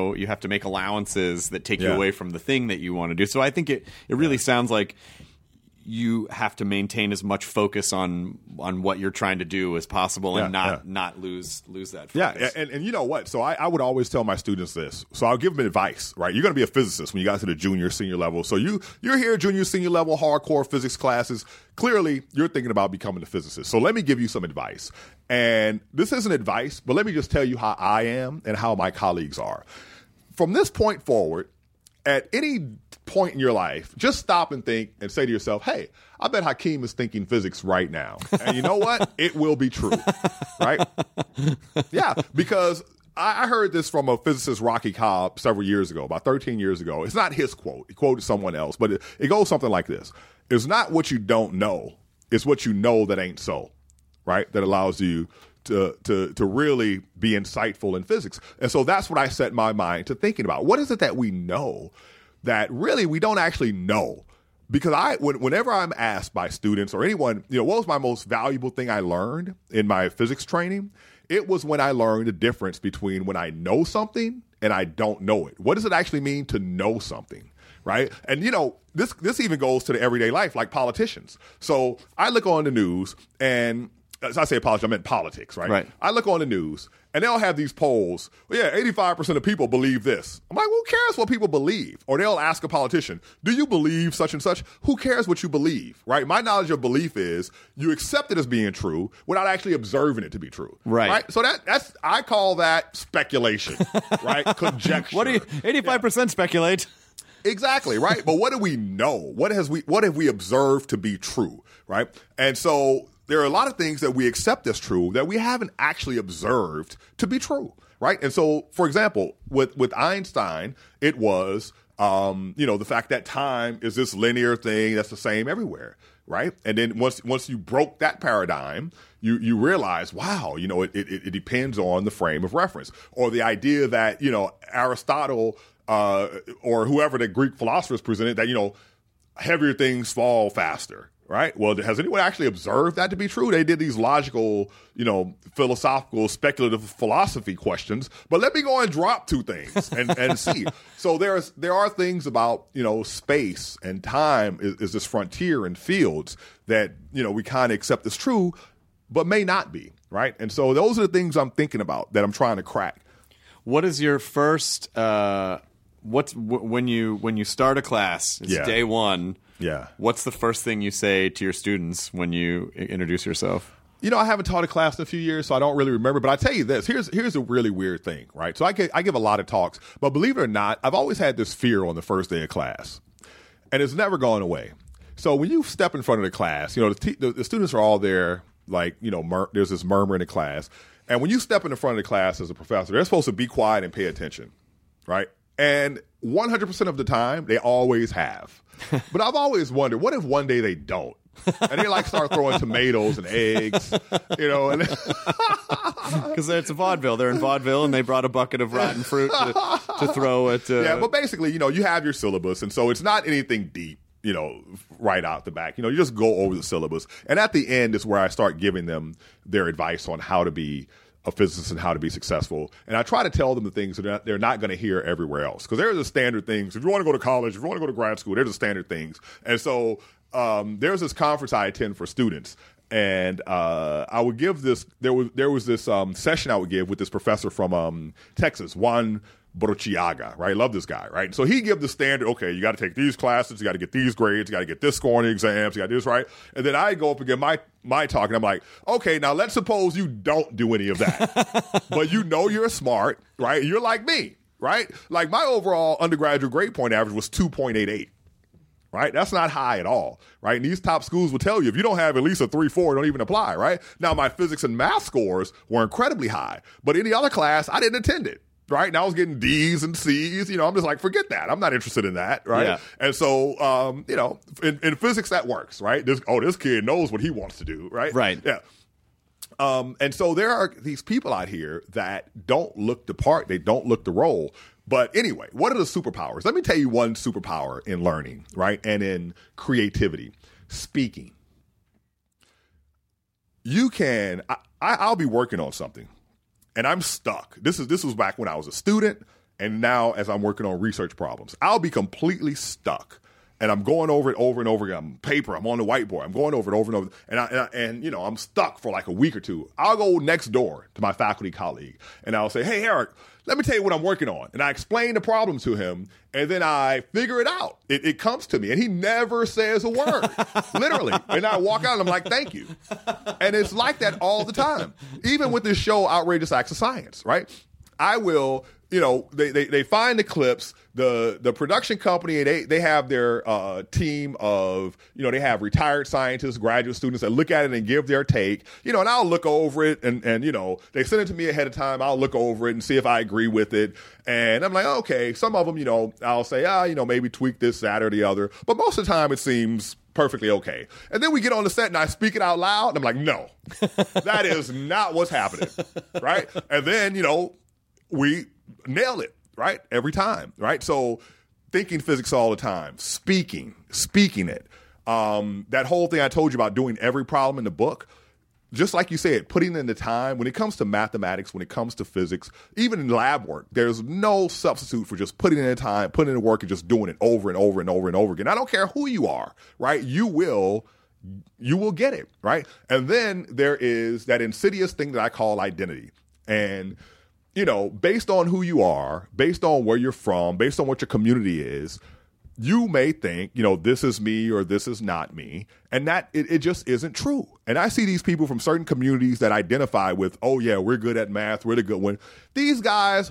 allowances that take you Yeah. away from the thing that you want to do. So I think it really sounds like you have to maintain as much focus on what you're trying to do as possible and not lose that focus. Yeah, and you know what? So I would always tell my students this. So I'll give them advice, right? You're going to be a physicist when you got to the junior, senior level. So you're here, junior, senior level, hardcore physics classes. Clearly, you're thinking about becoming a physicist. So let me give you some advice. And this isn't advice, but let me just tell you how I am and how my colleagues are. From this point forward, at any point in your life, just stop and think and say to yourself, hey, I bet Hakeem is thinking physics right now. And you know what? It will be true, right? Yeah, because I heard this from a physicist, Rocky Cobb, several years ago, about 13 years ago. It's not his quote. He quoted someone else, but it goes something like this. It's not what you don't know. It's what you know that ain't so, right? That allows you to really be insightful in physics. And so that's what I set my mind to thinking about. What is it that we know that really we don't actually know? Because whenever I'm asked by students or anyone, what was my most valuable thing I learned in my physics training? It was when I learned the difference between when I know something and I don't know it. What does it actually mean to know something? Right. And, this even goes to the everyday life, like politicians. So I look on the news and as I say politics, I meant politics, right? Right. I look on the news and they'll have these polls. Well, yeah, 85% of people believe this. I'm like, who cares what people believe? Or they'll ask a politician, do you believe such and such? Who cares what you believe, right? My knowledge of belief is you accept it as being true without actually observing it to be true. Right. So that's I call that speculation, right? Conjecture. What do you 85% speculate? Exactly, right? But what do we know? What have we observed to be true, right? And so there are a lot of things that we accept as true that we haven't actually observed to be true, right? And so, for example, with Einstein, it was, the fact that time is this linear thing that's the same everywhere, right? And then once you broke that paradigm, you realize, wow, it depends on the frame of reference, or the idea that Aristotle or whoever the Greek philosophers presented that heavier things fall faster. Right. Well, has anyone actually observed that to be true? They did these logical, philosophical, speculative philosophy questions. But let me go and drop two things and see. So there are things about, space and time is this frontier and fields that, we kind of accept as true, but may not be. Right. And so those are the things I'm thinking about that I'm trying to crack. What is your first when you start a class? It's day one. Yeah. What's the first thing you say to your students when you introduce yourself? I haven't taught a class in a few years, so I don't really remember. But I tell you this, here's a really weird thing, right? So I give a lot of talks, but believe it or not, I've always had this fear on the first day of class, and it's never gone away. So when you step in front of the class, the students are all there, like, there's this murmur in the class. And when you step in the front of the class as a professor, they're supposed to be quiet and pay attention, right? And 100% of the time, they always have. But I've always wondered, what if one day they don't? And they start throwing tomatoes and eggs, Because it's a vaudeville. They're in vaudeville, and they brought a bucket of rotten fruit to throw at. Yeah, but basically, you have your syllabus, and so it's not anything deep, right out the back. You just go over the syllabus. And at the end is where I start giving them their advice on how to be a physicist and how to be successful. And I try to tell them the things that they're not going to hear everywhere else. Because there's the standard things. If you want to go to college, if you want to go to grad school, there's the standard things. And so there's this conference I attend for students. And I would give this, there was this session I would give with this professor from Texas, Juan Borchiaga, right? Love this guy, right? So he give the standard, okay, you got to take these classes, you got to get these grades, you got to get this score on the exams, you got to do this, right? And then I go up and get my talk, and I'm like, okay, now let's suppose you don't do any of that, but you're smart, right? You're like me, right? Like my overall undergraduate grade point average was 2.88. Right? That's not high at all, right? And these top schools will tell you if you don't have at least a 3.4, don't even apply, right? Now, my physics and math scores were incredibly high, but any other class, I didn't attend it, right? And I was getting D's and C's, I'm just like, forget that. I'm not interested in that, right? Yeah. And so, in physics, that works, right? This kid knows what he wants to do, right? Right. Yeah. And so there are these people out here that don't look the part, they don't look the role. But anyway, what are the superpowers? Let me tell you one superpower in learning, right? And in creativity. speaking. You can, I'll be working on something and I'm stuck. This was back when I was a student and now as I'm working on research problems. I'll be completely stuck and I'm going over it over and over again. I'm paper, I'm on the whiteboard, I'm going over it over and over. And you know, I'm stuck for like a week or two. I'll go next door to my faculty colleague and I'll say, hey, Eric, let me tell you what I'm working on. And I explain the problem to him, and then I figure it out. It comes to me, and he never says a word, literally. And I walk out, and I'm like, thank you. And it's like that all the time. Even with this show, Outrageous Acts of Science, right? I will, you know, they find the clips, the production company, they have their team of, you know, they have retired scientists, graduate students that look at it and give their take, you know, and I'll look over it and you know, they send it to me ahead of time. I'll look over it and see if I agree with it. And I'm like, okay, some of them, you know, I'll say, you know, maybe tweak this, that, or the other. But most of the time it seems perfectly okay. And then we get on the set and I speak it out loud and I'm like, no, that is not what's happening, right? And then, you know, we nail it, right? Every time, right? So thinking physics all the time, speaking it. That whole thing I told you about doing every problem in the book, just like you said, putting in the time. When it comes to mathematics, when it comes to physics, even in lab work, there's no substitute for just putting in the time, putting in the work and just doing it over and over and over and over again. I don't care who you are, right? You will get it, right? And then there is that insidious thing that I call identity. And you know, based on who you are, based on where you're from, based on what your community is, you may think, you know, this is me or this is not me. And that it just isn't true. And I see these people from certain communities that identify with, oh, yeah, we're good at math. We're the good one. These guys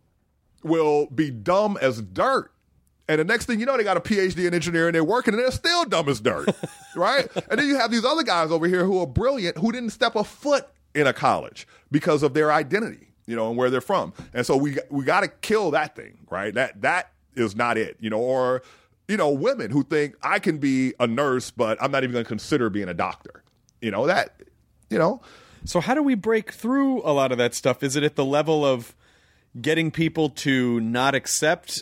will be dumb as dirt. And the next thing you know, they got a PhD in engineering, they're working, and they're still dumb as dirt, right? And then you have these other guys over here who are brilliant, who didn't step a foot in a college because of their identity, you know, and where they're from. And so we got to kill that thing, right? That is not it, you know, or, you know, women who think I can be a nurse, but I'm not even going to consider being a doctor, you know, that, you know. So how do we break through a lot of that stuff? Is it at the level of getting people to not accept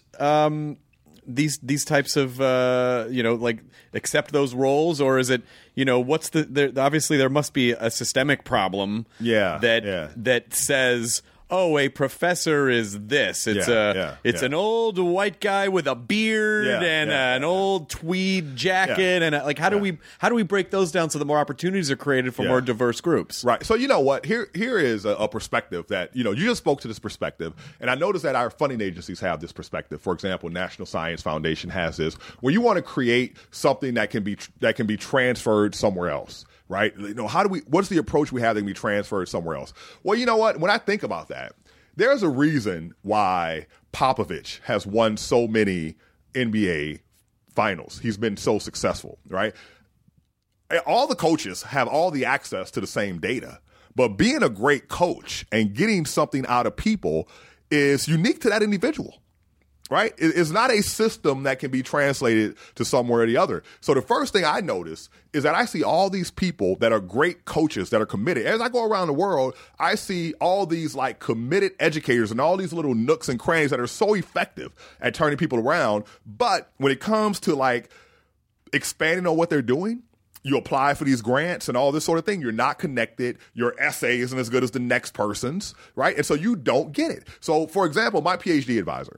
these types of, you know, like accept those roles? Or is it, you know, what's obviously there must be a systemic problem that says, oh, a professor is this. It's an old white guy with a beard and an old tweed jacket, and like how do we break those down so that more opportunities are created for more diverse groups? Right. So you know what? Here is a perspective that, you know, you just spoke to this perspective, and I noticed that our funding agencies have this perspective. For example, National Science Foundation has this, where you want to create something that can be transferred somewhere else. Right? You know, what's the approach we have that can be transferred somewhere else? Well, you know what? When I think about that, there's a reason why Popovich has won so many NBA finals. He's been so successful, right? All the coaches have all the access to the same data, but being a great coach and getting something out of people is unique to that individual. Right? It's not a system that can be translated to somewhere or the other. So the first thing I notice is that I see all these people that are great coaches that are committed. As I go around the world, I see all these like committed educators and all these little nooks and crannies that are so effective at turning people around. But when it comes to like expanding on what they're doing, you apply for these grants and all this sort of thing. You're not connected. Your essay isn't as good as the next person's, right? And so you don't get it. So, for example, my PhD advisor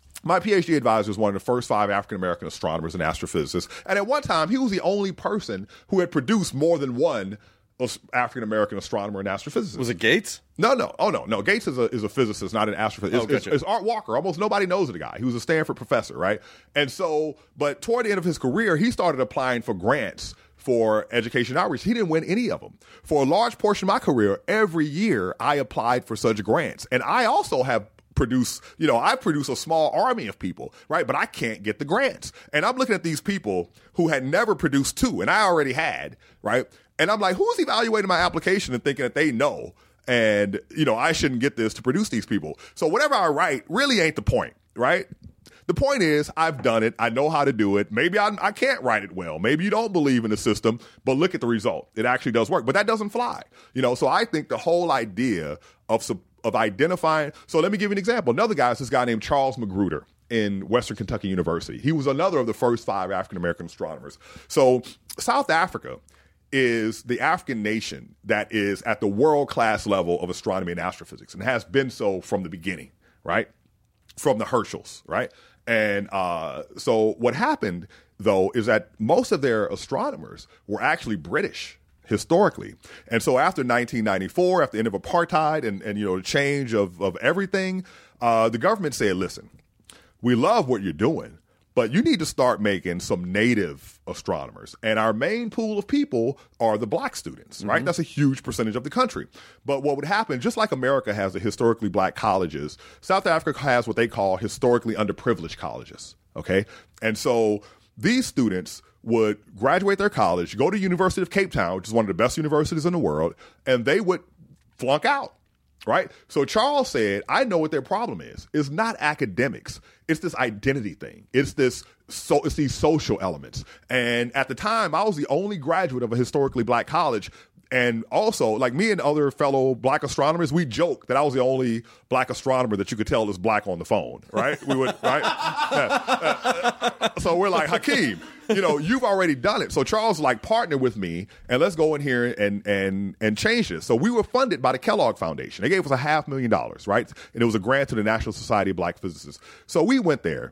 was one of the first 5 African-American astronomers and astrophysicists. And at one time, he was the only person who had produced more than one African-American astronomer and astrophysicist. Was it Gates? No. Oh, no. Gates is a physicist, not an astrophysicist. It's Art Walker. Almost nobody knows the guy. He was a Stanford professor, right? And so, but toward the end of his career, he started applying for grants for education outreach. He didn't win any of them. For a large portion of my career, every year I applied for such grants. And I also have I produce a small army of people, right? But I can't get the grants. And I'm looking at these people who had never produced 2, and I already had, right? And I'm like, who's evaluating my application and thinking that they know, and, you know, I shouldn't get this to produce these people. So whatever I write really ain't the point, right? The point is, I've done it. I know how to do it. Maybe I can't write it well. Maybe you don't believe in the system, but look at the result. It actually does work. But that doesn't fly. You know, so I think the whole idea of identifying. So let me give you an example. Another guy is this guy named Charles Magruder. in Western Kentucky University. He was another of the first 5 African-American astronomers. So South Africa is the African nation that is at the world-class level of astronomy and astrophysics, and has been so from the beginning, right? From the Herschels, right? And so what happened, though, is that most of their astronomers were actually British historically. And so after 1994, after the end of apartheid and the change of everything, the government said, listen, we love what you're doing, but you need to start making some native astronomers. And our main pool of people are the black students, right? That's a huge percentage of the country. But what would happen, just like America has the historically black colleges, South Africa has what they call historically underprivileged colleges, okay? And so these students would graduate their college, go to University of Cape Town, which is one of the best universities in the world, and they would flunk out. Right? So Charles said, I know what their problem is. It's not academics. It's this identity thing. It's these social elements. And at the time, I was the only graduate of a historically black college. And also, like me and other fellow black astronomers, we joke that I was the only black astronomer that you could tell is black on the phone, right? We would, right? So we're like, Hakeem, you've already done it. So Charles partner with me, and let's go in here and change this. So we were funded by the Kellogg Foundation. They gave us $500,000, right? And it was a grant to the National Society of Black Physicists. So we went there,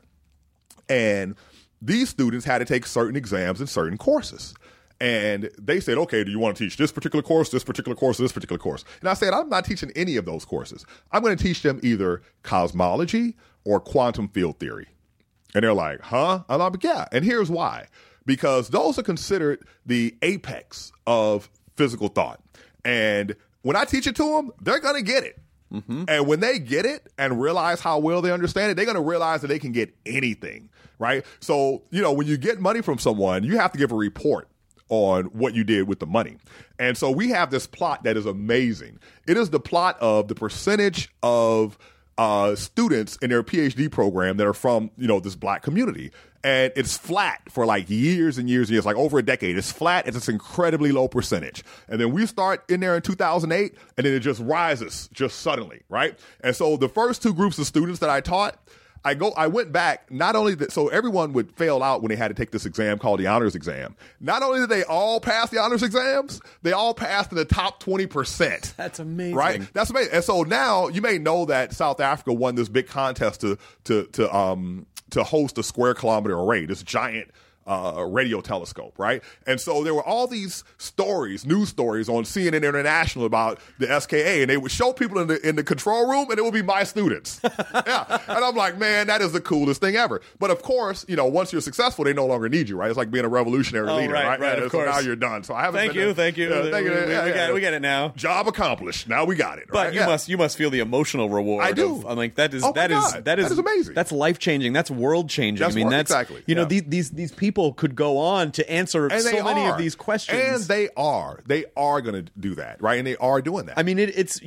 and these students had to take certain exams and certain courses. And they said, okay, do you want to teach this particular course, this particular course, this particular course? And I said, I'm not teaching any of those courses. I'm going to teach them either cosmology or quantum field theory. And they're like, huh? I'm like, yeah. And here's why. Because those are considered the apex of physical thought. And when I teach it to them, they're going to get it. And when they get it and realize how well they understand it, they're going to realize that they can get anything, right? So, when you get money from someone, you have to give a report on what you did with the money. And so we have this plot that is amazing. It is the plot of the percentage of students in their PhD program that are from, this black community. And it's flat for years and years and years, over a decade. It's flat. It's this incredibly low percentage. And then we start in there in 2008, and then it just rises just suddenly, right? And so the first 2 groups of students that I taught, I went back, not only that, so everyone would fail out when they had to take this exam called the honors exam. Not only did they all pass the honors exams, they all passed in the top 20%. That's amazing. Right? That's amazing. And so now you may know that South Africa won this big contest to host a square kilometer array, this giant radio telescope, right? And so there were all these stories, news stories on CNN International about the SKA, and they would show people in the control room, and it would be my students. Yeah. And I'm like, man, that is the coolest thing ever. But of course, once you're successful, they no longer need you, right? It's like being a revolutionary leader, right? Right, of course. So now you're done. So I haven't. Thank you. Thank you. We get it now. Job accomplished. Now we got it. But right? you must feel the emotional reward. I do. That is amazing. That's life changing. That's world changing. That's exactly. These people could go on to answer so many of these questions. And they are going to do that, right? And they are doing that. I mean, it's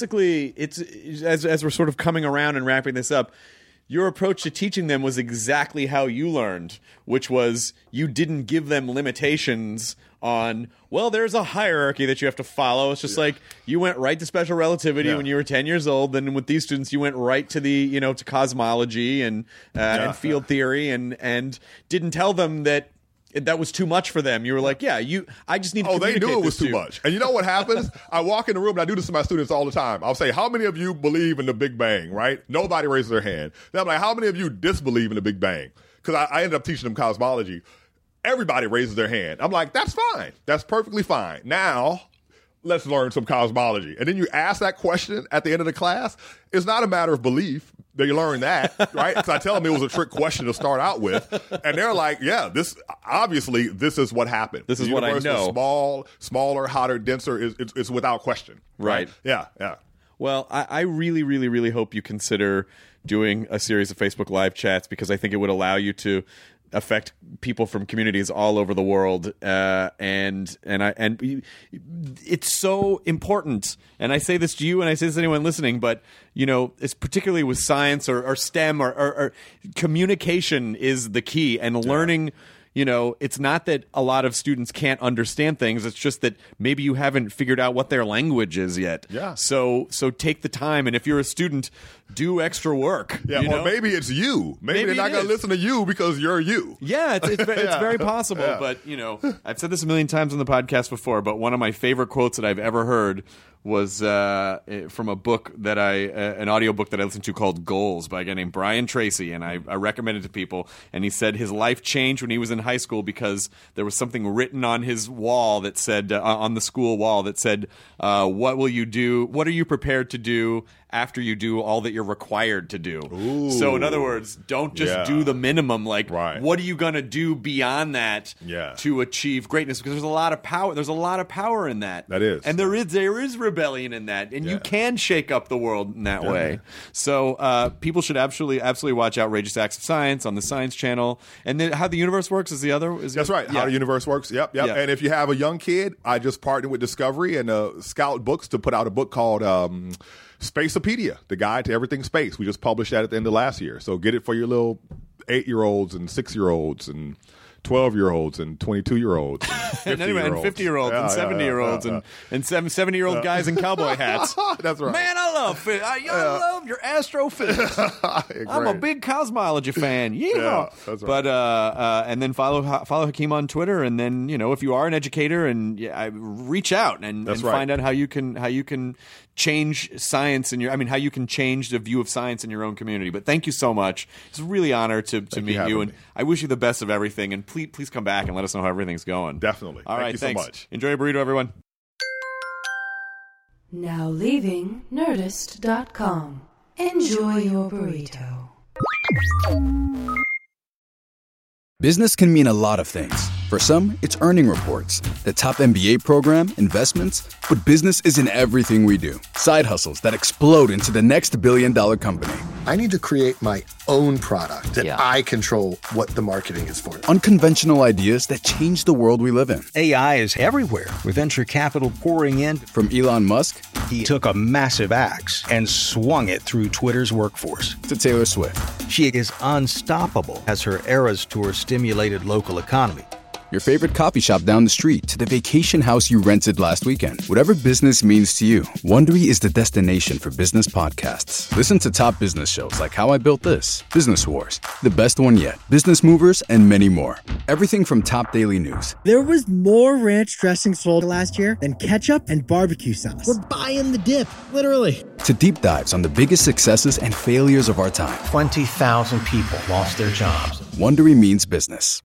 as we're sort of coming around and wrapping this up, your approach to teaching them was exactly how you learned, which was you didn't give them limitations on, well, there's a hierarchy that you have to follow. It's just like you went right to special relativity when you were 10 years old. Then with these students, you went right to the, to cosmology and field theory and didn't tell them that was too much for them. You were like, I just need to communicate. They knew it was too you. much. And you know what happens? I walk in the room, and I do this to my students all the time. I'll say, how many of you believe in the Big Bang, right? Nobody raises their hand. Then I'm like, how many of you disbelieve in the Big Bang? Because I ended up teaching them cosmology. Everybody raises their hand. I'm like, that's fine. That's perfectly fine. Now, let's learn some cosmology. And then you ask that question at the end of the class. It's not a matter of belief. They learn that, right? Because I tell them it was a trick question to start out with. And they're like, this is what happened. This is what I know. Smaller, hotter, denser, it's without question. Right. Yeah. Well, I really, really, really hope you consider doing a series of Facebook Live chats, because I think it would allow you to affect people from communities all over the world, and it's so important. And I say this to you, and I say this to anyone listening, but it's particularly with science or STEM or communication is the key, and learning. it's not that a lot of students can't understand things. It's just that maybe you haven't figured out what their language is yet. Yeah. So take the time, and if you're a student, do extra work. Yeah, or maybe it's you. Maybe they're not going to listen to you because you're you. Yeah, it's very possible. Yeah. But, I've said this a million times on the podcast before, but one of my favorite quotes that I've ever heard was from a book that an audiobook that I listened to called Goals by a guy named Brian Tracy, and I recommend it to people. And he said his life changed when he was in high school because there was something written on his wall that said, on the school wall that said, what will you do? What are you prepared to do after you do all that you're required to do? Ooh. So in other words, don't just do the minimum. Like, what are you going to do beyond that to achieve greatness? Because there's a lot of power. There's a lot of power in that. That is. And there is rebellion in that, and you can shake up the world in that way. So people should absolutely watch Outrageous Acts of Science on the Science Channel. And then How the Universe Works is the other. That's right. How the Universe Works. Yep. Yeah. And if you have a young kid, I just partnered with Discovery and Scout Books to put out a book called Spaceopedia, the guide to everything space. We just published that at the end of last year. So get it for your little 8-year-olds and 6-year-olds and 12-year-olds and 22-year-olds and 50-year-olds and 70-year-olds and 70-year-old guys in cowboy hats. That's right. Man, I love your astrophysics. I'm a big cosmology fan. Yeah, that's right. But and then follow Hakeem on Twitter, and then if you are an educator, and reach out and find out how you can change science in how you can change the view of science in your own community. But thank you so much. It's a really honor to meet you, and I wish you the best of everything. And please come back and let us know how everything's going. Definitely. All right, thank you thanks so much. Enjoy your burrito, everyone. Now leaving Nerdist.com. Enjoy your burrito. Business can mean a lot of things. For some, it's earning reports, the top MBA program, investments, but business isn't everything we do. Side hustles that explode into the next billion-dollar company. I need to create my own product that I control what the marketing is for. Unconventional ideas that change the world we live in. AI is everywhere, with venture capital pouring in. From Elon Musk, he took a massive axe and swung it through Twitter's workforce. To Taylor Swift. She is unstoppable as her Eras Tour stimulated local economy. Your favorite coffee shop down the street to the vacation house you rented last weekend. Whatever business means to you, Wondery is the destination for business podcasts. Listen to top business shows like How I Built This, Business Wars, The Best One Yet, Business Movers, and many more. Everything from top daily news. There was more ranch dressing sold last year than ketchup and barbecue sauce. We're buying the dip, literally. To deep dives on the biggest successes and failures of our time. 20,000 people lost their jobs. Wondery means business.